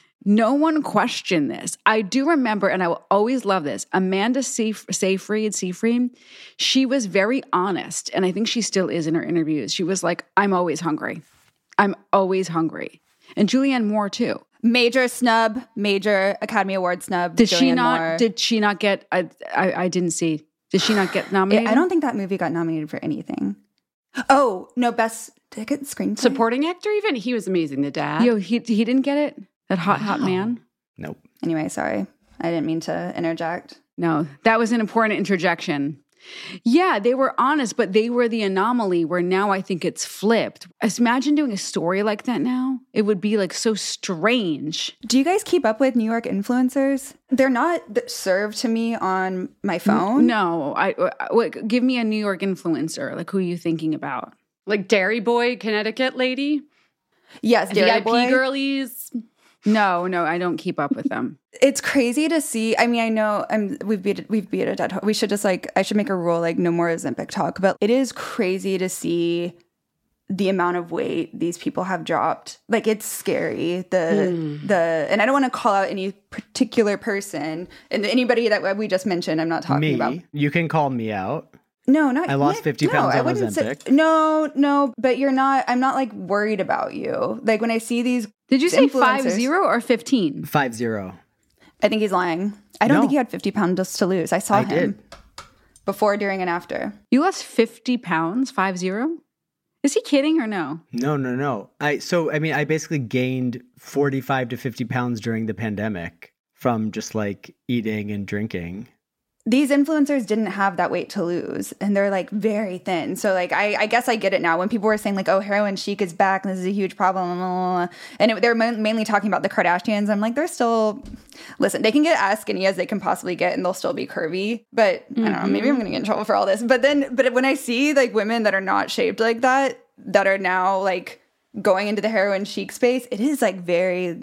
No one questioned this. I do remember, and I will always love this, Amanda Seyfried, Seyfried, she was very honest, and I think she still is in her interviews. She was like, I'm always hungry. I'm always hungry. And Julianne Moore, too. Major snub, major Academy Award snub. Did Julianne she not, Moore. did she not get, I, I, I didn't see, did she not get nominated? I don't think that movie got nominated for anything. Oh, no, best, did it get screenplay? Supporting actor even? He was amazing, the dad. Yo, he, he didn't get it? That hot, hot man? Nope. Anyway, sorry. I didn't mean to interject. No, that was an important interjection. Yeah, they were honest, but they were the anomaly where now I think it's flipped. Imagine doing a story like that now. It would be like so strange. Do you guys keep up with New York influencers? They're not served to me on my phone. No. I, I give me a New York influencer. Like, who are you thinking about? Like Dairy Boy, Connecticut lady? Yes, Dairy V I P Boy. girlies. No, no, I don't keep up with them. It's crazy to see. I mean, I know I'm, we've beat we've beat a dead horse. We should just like I should make a rule like no more Ozempic talk. But it is crazy to see the amount of weight these people have dropped. Like it's scary. The mm. the and I don't want to call out any particular person and anybody that we just mentioned. I'm not talking me. about. You can call me out. No, not I lost Nick, fifty no, pounds I on wouldn't Ozempic. Say, no, no, but you're not. I'm not like worried about you. Like when I see these. Did you say five zero or fifteen? Five zero. I think he's lying. I don't no. think he had fifty pounds to lose. I saw I him did. before, during, and after. You lost fifty pounds, five zero? Is he kidding or no? No, no, no. I so I mean I basically gained forty-five to fifty pounds during the pandemic from just like eating and drinking. These influencers didn't have that weight to lose, and they're like very thin. So like, I, I guess I get it now. When people were saying like, "Oh, heroin chic is back, and this is a huge problem," blah, blah, blah. and it, they're mainly talking about the Kardashians. I'm like, they're still, listen, they can get as skinny as they can possibly get, and they'll still be curvy. But mm-hmm. I don't know, maybe I'm gonna get in trouble for all this. But then, but when I see like women that are not shaped like that, that are now like going into the heroin chic space, it is like very,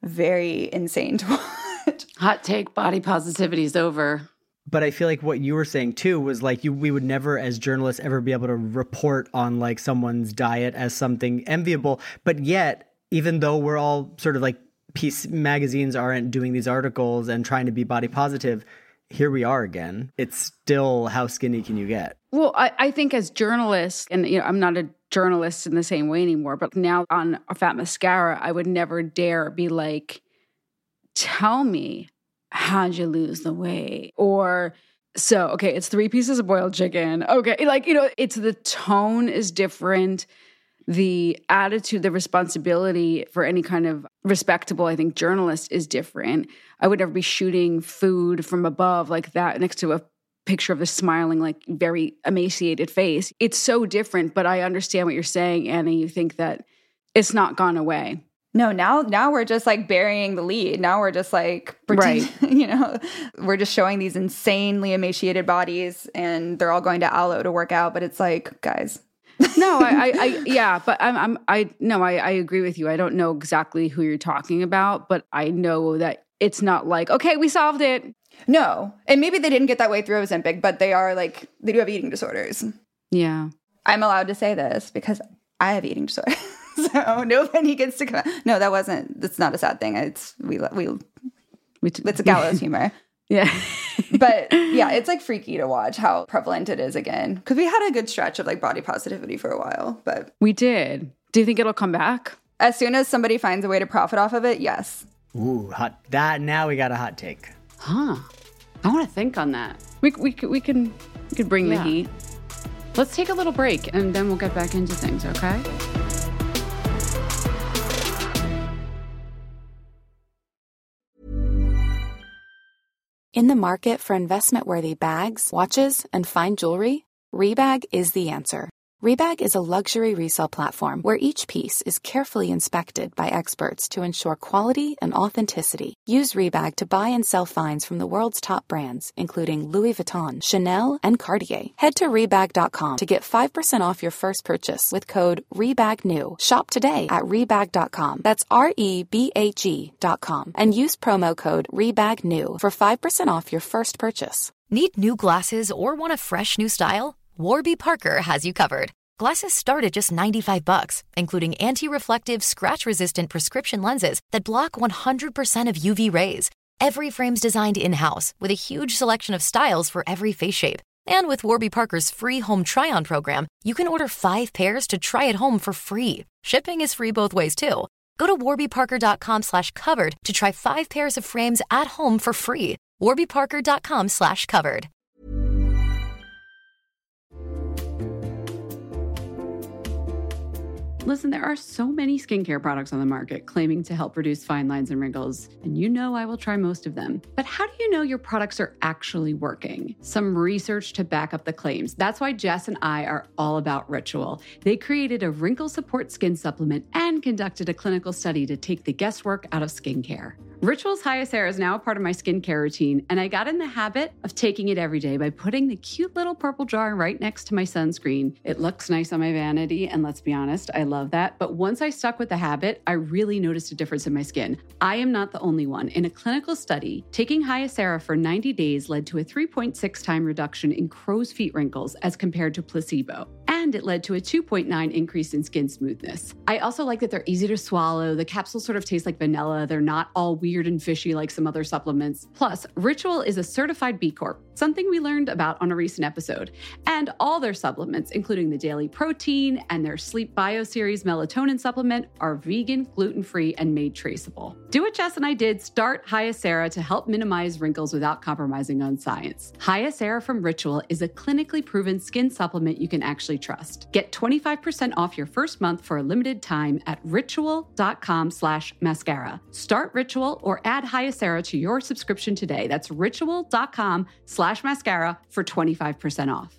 very insane to watch. Hot take: body positivity is over. But I feel like what you were saying too was like you we would never as journalists ever be able to report on like someone's diet as something enviable. But yet, even though we're all sort of like piece magazines aren't doing these articles and trying to be body positive, here we are again. It's still how skinny can you get? Well, I, I think as journalists, and you know, I'm not a journalist in the same way anymore, but now on Fat Mascara, I would never dare be like, tell me, how'd you lose the weight? Or, so, okay, it's three pieces of boiled chicken. Okay, like, you know, it's the tone is different. The attitude, the responsibility for any kind of respectable, I think, journalist is different. I would never be shooting food from above like that next to a picture of the smiling, like very emaciated face. It's so different, but I understand what you're saying, Annie. You think that it's not gone away. No, now now we're just like burying the lead. Now we're just like, pretend, right. you know, we're just showing these insanely emaciated bodies and they're all going to Alo to work out. But it's like, guys. no, I, I, I, yeah, but I'm, I'm, I, no, I, I agree with you. I don't know exactly who you're talking about, but I know that it's not like, okay, we solved it. No. And maybe they didn't get that way through Ozempic, but they are like, they do have eating disorders. Yeah. I'm allowed to say this because I have eating disorders. So nobody gets to come. No, that wasn't, that's not a sad thing. It's, we, we, we t- it's a gallows humor. Yeah. But yeah, it's like freaky to watch how prevalent it is again. Because we had a good stretch of like body positivity for a while, but. We did. Do you think it'll come back? As soon as somebody finds a way to profit off of it, yes. Ooh, hot. That, now we got a hot take. Huh. I want to think on that. We, we, we can, we can bring yeah. the heat. Let's take a little break and then we'll get back into things, okay? In the market for investment-worthy bags, watches, and fine jewelry, Rebag is the answer. Rebag is a luxury resale platform where each piece is carefully inspected by experts to ensure quality and authenticity. Use Rebag to buy and sell finds from the world's top brands, including Louis Vuitton, Chanel, and Cartier. Head to Rebag dot com to get five percent off your first purchase with code REBAGNEW. Shop today at Rebag dot com. That's R E B A G dot com. And use promo code REBAGNEW for five percent off your first purchase. Need new glasses or want a fresh new style? Warby Parker has you covered. Glasses start at just ninety-five bucks, including anti-reflective, scratch-resistant prescription lenses that block one hundred percent of U V rays. Every frame's designed in-house with a huge selection of styles for every face shape. And with Warby Parker's free home try-on program, you can order five pairs to try at home for free. Shipping is free both ways, too. Go to warby parker dot com slash covered to try five pairs of frames at home for free. warby parker dot com slash covered. Listen, there are so many skincare products on the market claiming to help reduce fine lines and wrinkles, and you know I will try most of them. But how do you know your products are actually working? Some research to back up the claims. That's why Jess and I are all about Ritual. They created a wrinkle support skin supplement and conducted a clinical study to take the guesswork out of skincare. Ritual's Hyacera is now a part of my skincare routine, and I got in the habit of taking it every day by putting the cute little purple jar right next to my sunscreen. It looks nice on my vanity, and let's be honest, I love that. But once I stuck with the habit, I really noticed a difference in my skin. I am not the only one. In a clinical study, taking Hyacera for ninety days led to a three point six time reduction in crow's feet wrinkles as compared to placebo. And it led to a two point nine increase in skin smoothness. I also like that they're easy to swallow. The capsules sort of taste like vanilla. They're not all weird and fishy like some other supplements. Plus, Ritual is a certified B Corp, something we learned about on a recent episode. And all their supplements, including the daily protein and their Sleep Bio Series melatonin supplement, are vegan, gluten-free, and made traceable. Do what Jess and I did. Start Hyacera to help minimize wrinkles without compromising on science. Hyacera from Ritual is a clinically proven skin supplement you can actually trust. Get twenty-five percent off your first month for a limited time at ritual.com slash mascara. Start Ritual or add Hyacera to your subscription today. That's ritual.com slash mascara for twenty-five percent off.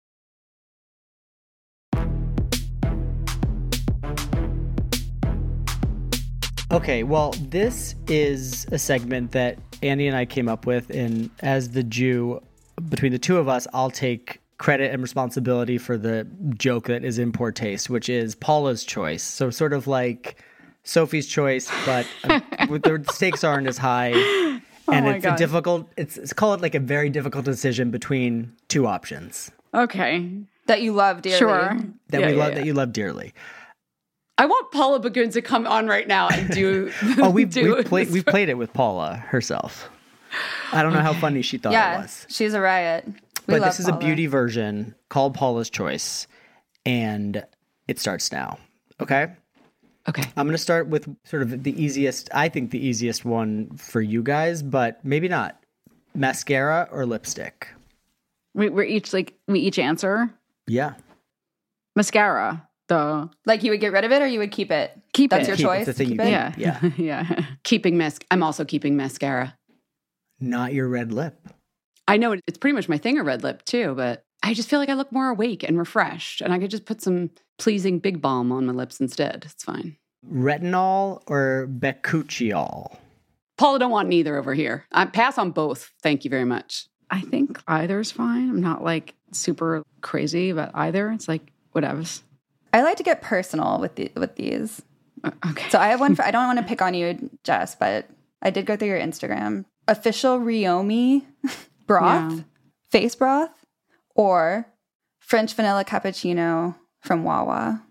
Okay, well, this is a segment that Andy and I came up with, and as the Jew, between the two of us, I'll take credit and responsibility for the joke that is in poor taste, which is Paula's choice. So sort of like Sophie's choice, but um, the stakes aren't as high. Oh and my it's God. a difficult, it's, it's call it like a very difficult decision between two options. Okay. That you love dearly. Sure. That Yeah, we yeah, love, yeah. that you love dearly. I want Paula Bagun to come on right now and do. Oh, we've, do we've, played, this. we've played it with Paula herself. I don't know how funny she thought it Yeah, was. she's a riot. We But love this is a Paula. beauty version called Paula's Choice, and it starts now. Okay? Okay. I'm going to start with sort of the easiest, I think the easiest one for you guys, but maybe not. Mascara or lipstick? We, we're each like, we each answer. Yeah. Mascara. The Like you would get rid of it or you would keep it? Keep That's it. your Keep it. choice? It's the thing Keep you it? keep. yeah. Yeah. yeah. Keeping mas- I'm also keeping mascara. Not your red lip. I know it's pretty much my thing, a red lip too, but I just feel like I look more awake and refreshed, and I could just put some pleasing Big Balm on my lips instead. It's fine. Retinol or Bakuchiol? Paula don't want neither over here. I pass on both. Thank you very much. I think either is fine. I'm not like super crazy about either. It's like whatever. I like to get personal with the, with these. Uh, okay. So I have one for, I don't want to pick on you, Jess, but I did go through your Instagram. Official Ryomi broth, Yeah. face broth, or French vanilla cappuccino from Wawa.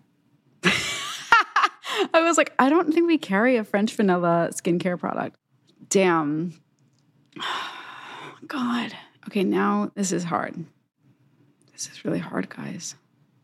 I was like, I don't think we carry a French vanilla skincare product. Damn. God. Okay, now this is hard. This is really hard, guys.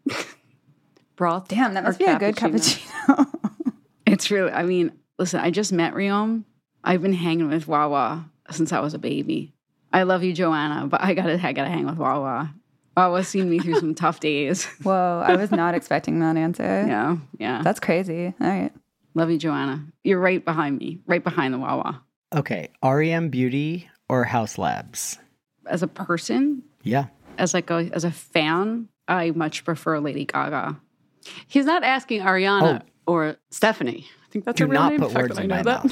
Broth. Damn, that must or be a good cappuccino. It's really, I mean, listen, I just met Riom. I've been hanging with Wawa since I was a baby. I love you, Joanna, but I gotta, I gotta hang with Wawa. Wawa's seen me through some tough days. Whoa, I was not expecting that answer. Yeah, yeah. That's crazy. All right. Love you, Joanna. You're right behind me, right behind the Wawa. Okay, R E M Beauty or House Labs? As a person, Yeah. as like a, as a fan, I much prefer Lady Gaga. He's not asking Ariana or Stephanie. I think that's Do a real not name. put Fact words that I in know my that. mouth.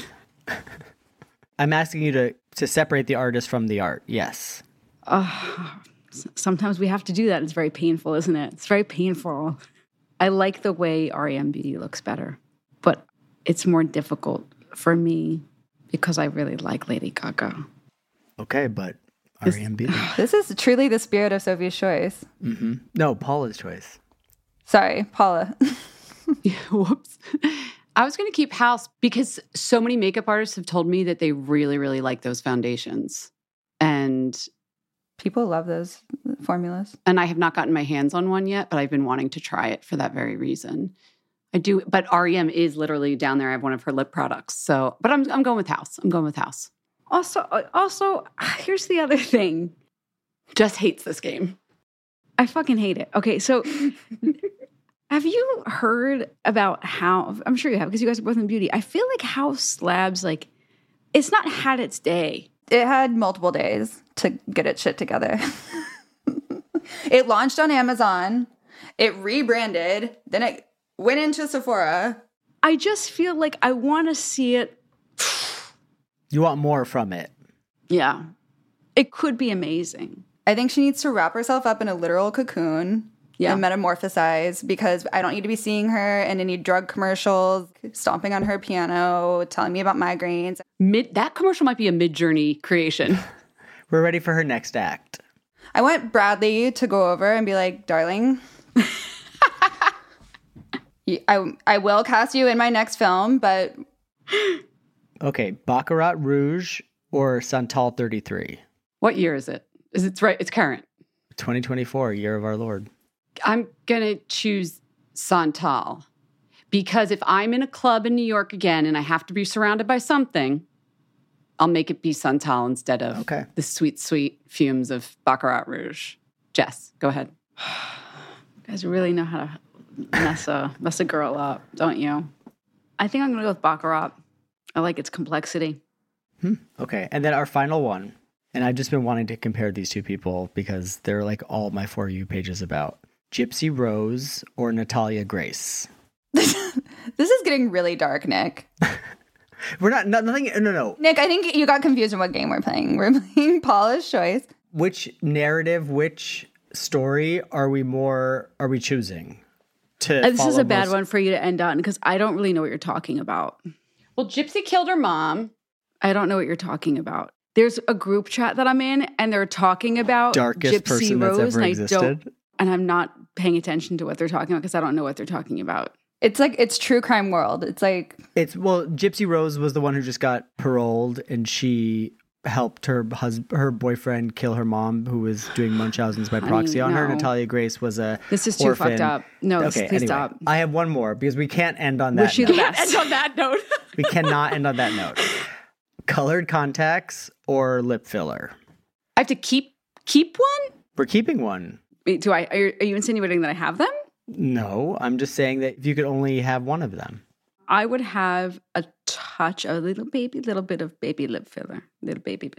I'm asking you to, to separate the artist from the art. Yes. Sometimes we have to do that. It's very painful, isn't it? It's very painful. I like the way R E M Beauty looks better, but it's more difficult for me because I really like Lady Gaga. Okay, but R E M Beauty. This is truly the spirit of Sophie's choice. Mm-hmm. No, Paula's choice. Sorry, Paula. Whoops. I was going to keep House because so many makeup artists have told me that they really, really like those foundations. And People love those formulas. and I have not gotten my hands on one yet, but I've been wanting to try it for that very reason. I do, but R E M is literally down there. I have one of her lip products. So, but I'm I'm going with House. I'm going with House. Also, also, here's the other thing. Jess hates this game. I fucking hate it. Okay, so have you heard about how, I'm sure you have because you guys are both in beauty. I feel like House Labs, like, it's not had its day. It had multiple days to get its shit together. It launched on Amazon. It rebranded. Then it went into Sephora. I just feel like I want to see it. You want more from it. Yeah. It could be amazing. I think she needs to wrap herself up in a literal cocoon Yeah. and metamorphosize because I don't need to be seeing her in any drug commercials, stomping on her piano, telling me about migraines. Mid that commercial might be a Mid-Journey creation. We're ready for her next act. I want Bradley to go over and be like, darling, you- I, I will cast you in my next film, but Okay, Baccarat Rouge or Santal thirty-three? What year is it? Is it's right? It's current. twenty twenty-four, year of our Lord. I'm going to choose Santal because if I'm in a club in New York again and I have to be surrounded by something, I'll make it be Santal instead of Okay. the sweet, sweet fumes of Baccarat Rouge. Jess, go ahead. You guys really know how to mess a, mess a girl up, don't you? I think I'm going to go with Baccarat. I like its complexity. Okay, and then our final one. And I've just been wanting to compare these two people because they're like all my For You pages about. Gypsy Rose or Natalia Grace? this is getting really dark, Nick. We're not, not nothing, no, no. Nick, I think you got confused in what game we're playing. We're playing Paula's Choice. Which narrative, which story are we more, are we choosing to Uh, this is follow a bad most- one for you to end on because I don't really know what you're talking about. Well, Gypsy killed her mom. I don't know what you're talking about. There's a group chat that I'm in, and they're talking about Darkest Gypsy person that's Rose, ever and I existed. don't, and I'm not paying attention to what they're talking about because I don't know what they're talking about. It's like, it's true crime world. It's like, It's, well, Gypsy Rose was the one who just got paroled and she helped her husband, her boyfriend kill her mom who was doing Munchausen's by proxy on her. no. Natalia Grace was a This is too orphan. fucked up. No, Okay, please anyway, stop. I have one more because we can't end on Was that she note. the best? And on that note, We cannot end on that note. Colored contacts or lip filler? I have to keep keep one? We're keeping one. Wait, do I? Are you, are you insinuating that I have them? No, I'm just saying that if you could only have one of them. I would have a touch, a little baby, little bit of baby lip filler, little baby bit.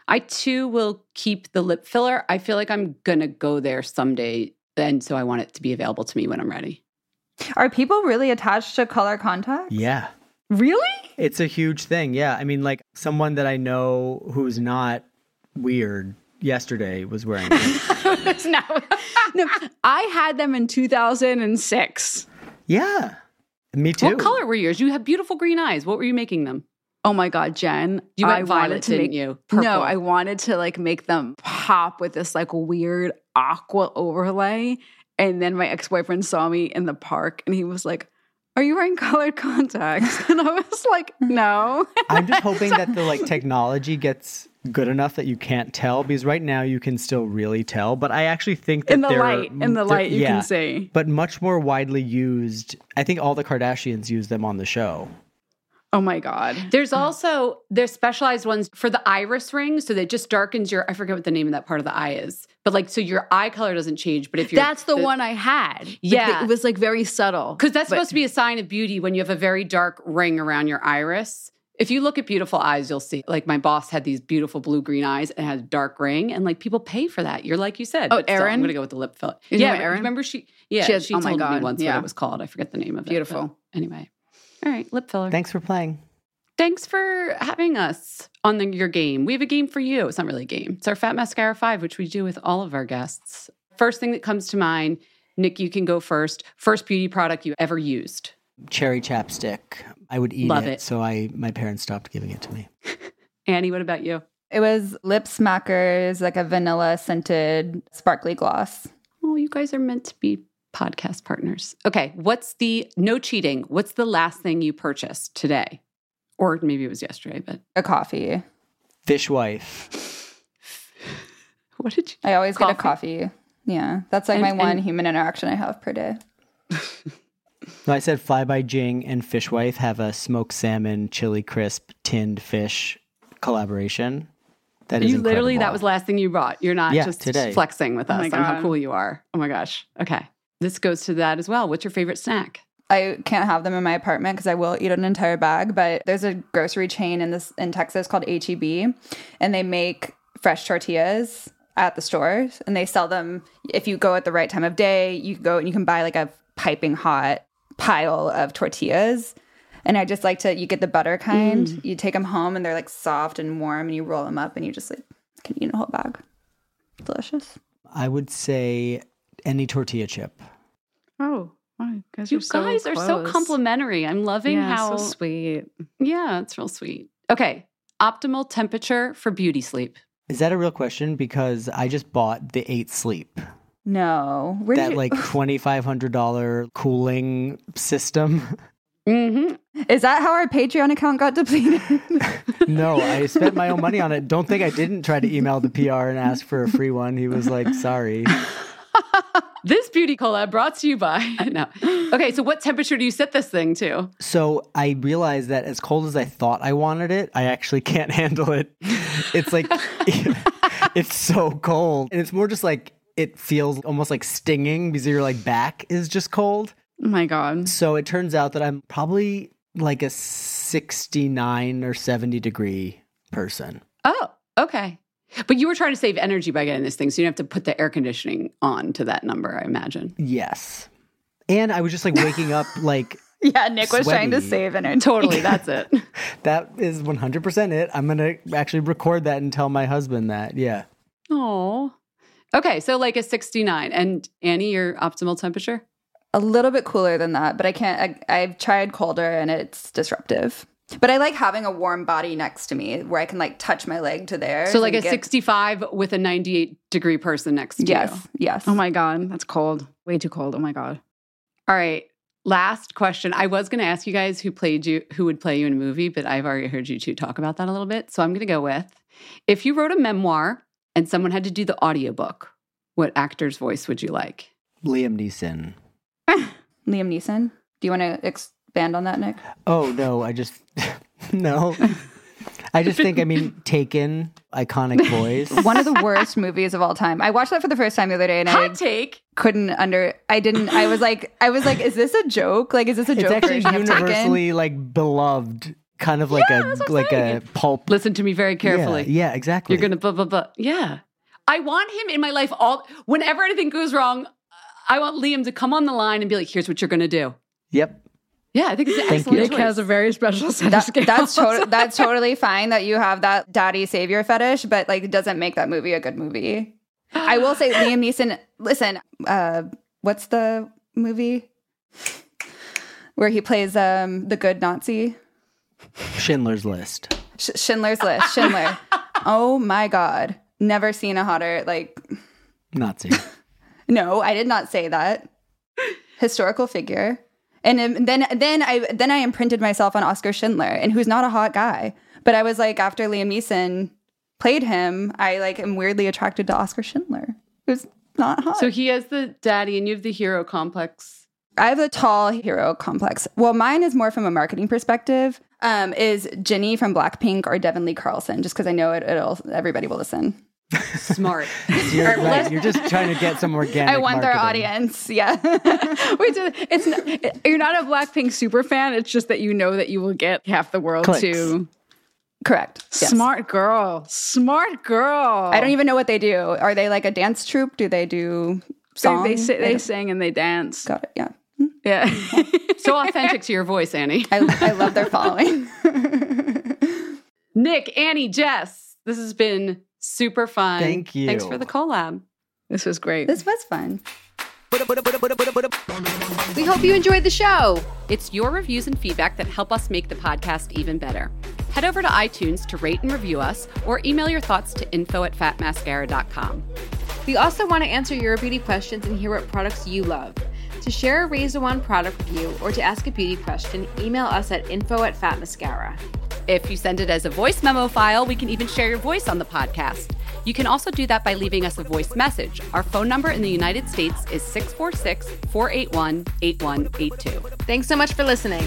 I too will keep the lip filler. I feel like I'm going to go there someday. And so I want it to be available to me when I'm ready. Are people really attached to color contacts? Yeah. Really? It's a huge thing. Yeah. I mean, like someone that I know who's not weird yesterday was wearing it. no, no, I had them in two thousand six. Yeah. Me too. What color were yours? You have beautiful green eyes. What were you making them? Oh my God, Jen. You went I violet, wanted to didn't make, you? Purple. No, I wanted to like make them pop with this like weird aqua overlay. And then my ex-boyfriend saw me in the park and he was like, are you wearing colored contacts? And I was like, no. I'm just hoping that the like technology gets good enough that you can't tell, because right now you can still really tell. But I actually think that in the they're, light, in the light, you yeah, can see. But much more widely used. I think all the Kardashians use them on the show. Oh my God. There's also, there's specialized ones for the iris ring. So that just darkens your, I forget what the name of that part of the eye is. But like, so your eye color doesn't change. But if you're. That's the, the one I had. Yeah. Like, it was like very subtle. Because that's but, supposed to be a sign of beauty when you have a very dark ring around your iris. If you look at beautiful eyes, you'll see, like my boss had these beautiful blue-green eyes and had a dark ring. And like people pay for that. You're like you said. Oh, but still, Erin? I'm going to go with the lip filler. You yeah, know Erin? Remember she, yeah, she, has, she oh told my God, me once yeah. what it was called. I forget the name of Beautiful. it. Beautiful. Anyway. All right, lip filler. Thanks for playing. Thanks for having us on the, your game. We have a game for you. It's not really a game. It's our Fat Mascara five, which we do with all of our guests. First thing that comes to mind, Nick, you can go first. First beauty product you ever used. Cherry chapstick. I would eat Love it, it. so I my parents stopped giving it to me. Annie, what about you? It was Lip Smackers, like a vanilla scented sparkly gloss. Oh, you guys are meant to be podcast partners. Okay, what's the, no cheating, what's the last thing you purchased today? Or maybe it was yesterday, but. A coffee. Fishwife. What did you? I always coffee? get a coffee. Yeah, that's like And- my one and- human interaction I have per day. No, I said Fly by Jing and Fishwife have a smoked salmon, chili crisp, tinned fish collaboration. That is You literally, incredible. that was the last thing you brought. You're not Yeah, just today. flexing with Oh us my on how God. cool you are. Oh my gosh. Okay. This goes to that as well. What's your favorite snack? I can't have them in my apartment because I will eat an entire bag, but there's a grocery chain in this in Texas called H E B, and they make fresh tortillas at the stores, and they sell them. If you go at the right time of day, you go and you can buy like a piping hot pile of tortillas. And I just like to, you get the butter kind, Mm. you take them home and they're like soft and warm, and you roll them up and you just like can eat a whole bag. Delicious. I would say any tortilla chip. Oh, wow, you guys, You are, so guys are so close. complimentary. I'm loving Yeah, how. so sweet. Yeah, it's real sweet. Okay. Optimal temperature for beauty sleep. Is that a real question? Because I just bought the eight Sleep. No. Where did That you- like twenty-five hundred dollars cooling system. Mm-hmm. Is that how our Patreon account got depleted? No, I spent my own money on it. Don't think I didn't try to email the P R and ask for a free one. He was like, sorry. This beauty collab brought to you by. No. Okay, so what temperature do you set this thing to? So I realized that as cold as I thought I wanted it, I actually can't handle it. It's like, it's so cold. And it's more just like, it feels almost like stinging because your like back is just cold. Oh my God. So it turns out that I'm probably like a sixty-nine or seventy degree person. Oh, okay. But you were trying to save energy by getting this thing, so you don't have to put the air conditioning on to that number, I imagine. Yes. And I was just like waking up like, Yeah, Nick was trying to Sweaty. save energy. Totally, that's it. that is one hundred percent it. I'm going to actually record that and tell my husband that. Yeah. Oh. Okay, so like a sixty-nine. And Annie, your optimal temperature? A little bit cooler than that, but I can't. I, I've tried colder and it's disruptive. But I like having a warm body next to me where I can like touch my leg to there. So like a sixty-five with a ninety-eight degree person next to Yes, you. yes. Oh my God. That's cold. Way too cold. Oh my God. All right. Last question. I was going to ask you guys who played you, who would play you in a movie, but I've already heard you two talk about that a little bit. So I'm going to go with, if you wrote a memoir and someone had to do the audiobook, what actor's voice would you like? Liam Neeson. Liam Neeson. Do you want to expand on that, Nick? Oh, no, I just, no. I just think, I mean, Taken, iconic voice. One of the worst movies of all time. I watched that for the first time the other day, and Hot I take. couldn't under. I didn't. I was like, I was like, is this a joke? Like, is this a It's joke actually version of Taken? universally like beloved kind of like Yeah, a that's what I'm like saying. a pulp. Listen to me very carefully. Yeah, yeah, exactly. You're going to blah, blah, blah. Yeah. I want him in my life all, whenever anything goes wrong, I want Liam to come on the line and be like, here's what you're going to do. Yep. Yeah, I think it's an Thank excellent you. Nick choice. has a very special set of That, skills. that's to- that's totally fine that you have that daddy savior fetish, but like it doesn't make that movie a good movie. I will say Liam Neeson, listen, uh, what's the movie where he plays um, the good Nazi? Schindler's List. Sh- Schindler's List. Schindler. Oh my God. Never seen a hotter, like, Nazi. no, I did not say that. Historical figure. And then then I then I imprinted myself on Oscar Schindler, and who's not a hot guy. But I was like, after Liam Neeson played him, I like am weirdly attracted to Oscar Schindler, who's not hot. So he has the daddy and you have the hero complex. I have a tall hero complex. Well, mine is more from a marketing perspective. Um, is Ginny from Blackpink or Devin Lee Carlson? Just because I know it, it'll everybody will listen. Smart. You're right. You're just trying to get some organic I want their marketing. audience. Yeah. Wait, so it's not, it, you're not a Blackpink super fan. It's just that you know that you will get half the world Clicks. to. Correct. Yes. Smart girl. Smart girl. I don't even know what they do. Are they like a dance troupe? Do they do song? They, they, si- I they don't- sing and they dance. Got it. Yeah. Yeah. So authentic to your voice, Annie. I, I love their following. Nick, Annie, Jess, this has been super fun. Thank you. Thanks for the collab. This was great. This was fun. We hope you enjoyed the show. It's your reviews and feedback that help us make the podcast even better. Head over to iTunes to rate and review us, or email your thoughts to info at fat mascara dot com. We also want to answer your beauty questions and hear what products you love. To share a Razor One product review or to ask a beauty question, email us at info at fat mascara. If you send it as a voice memo file, we can even share your voice on the podcast. You can also do that by leaving us a voice message. Our phone number in the United States is six four six, four eight one, eight one eight two. Thanks so much for listening.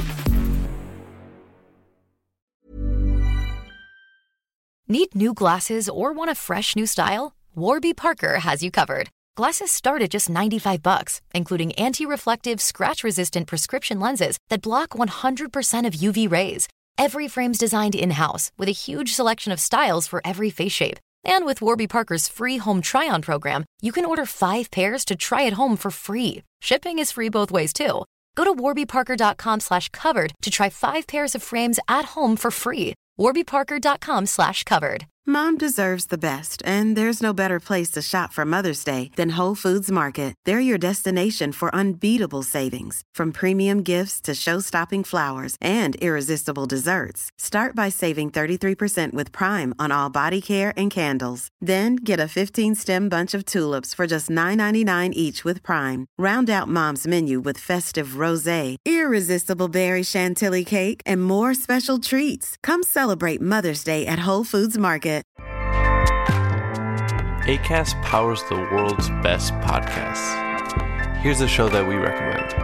Need new glasses or want a fresh new style? Warby Parker has you covered. Glasses start at just ninety-five bucks, including anti-reflective, scratch-resistant prescription lenses that block one hundred percent of U V rays. Every frame's designed in-house with a huge selection of styles for every face shape. And with Warby Parker's free home try-on program, you can order five pairs to try at home for free. Shipping is free both ways, too. Go to warbyparker.com slash covered to try five pairs of frames at home for free. warbyparker.com slash covered. Mom deserves the best, and there's no better place to shop for Mother's Day than Whole Foods Market. They're your destination for unbeatable savings, from premium gifts to show-stopping flowers and irresistible desserts. Start by saving thirty-three percent with Prime on all body care and candles. Then get a fifteen-stem bunch of tulips for just nine ninety-nine each with Prime. Round out Mom's menu with festive rosé, irresistible berry chantilly cake, and more special treats. Come celebrate Mother's Day at Whole Foods Market. Acast powers the world's best podcasts. Here's a show that we recommend.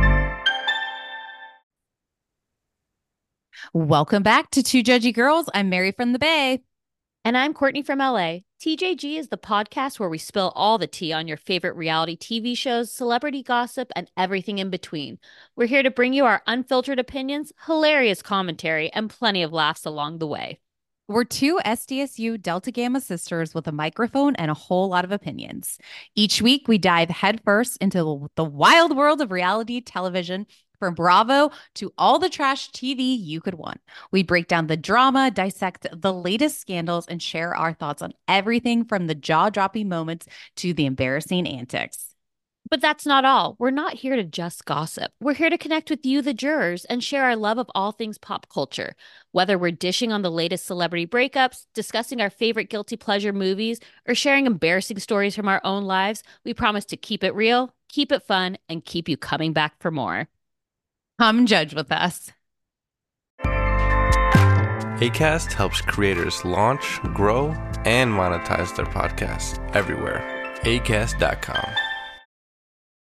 Welcome back to Two Judgy Girls. I'm Mary from the Bay. And I'm Courtney from L A. T J G is the podcast where we spill all the tea on your favorite reality T V shows, celebrity gossip, and everything in between. We're here to bring you our unfiltered opinions, hilarious commentary, and plenty of laughs along the way. We're two S D S U Delta Gamma sisters with a microphone and a whole lot of opinions. Each week, we dive headfirst into the wild world of reality television, from Bravo to all the trash T V you could want. We break down the drama, dissect the latest scandals, and share our thoughts on everything from the jaw-dropping moments to the embarrassing antics. But that's not all. We're not here to just gossip. We're here to connect with you, the jurors, and share our love of all things pop culture. Whether we're dishing on the latest celebrity breakups, discussing our favorite guilty pleasure movies, or sharing embarrassing stories from our own lives, we promise to keep it real, keep it fun, and keep you coming back for more. Come judge with us. Acast helps creators launch, grow, and monetize their podcasts everywhere. acast dot com.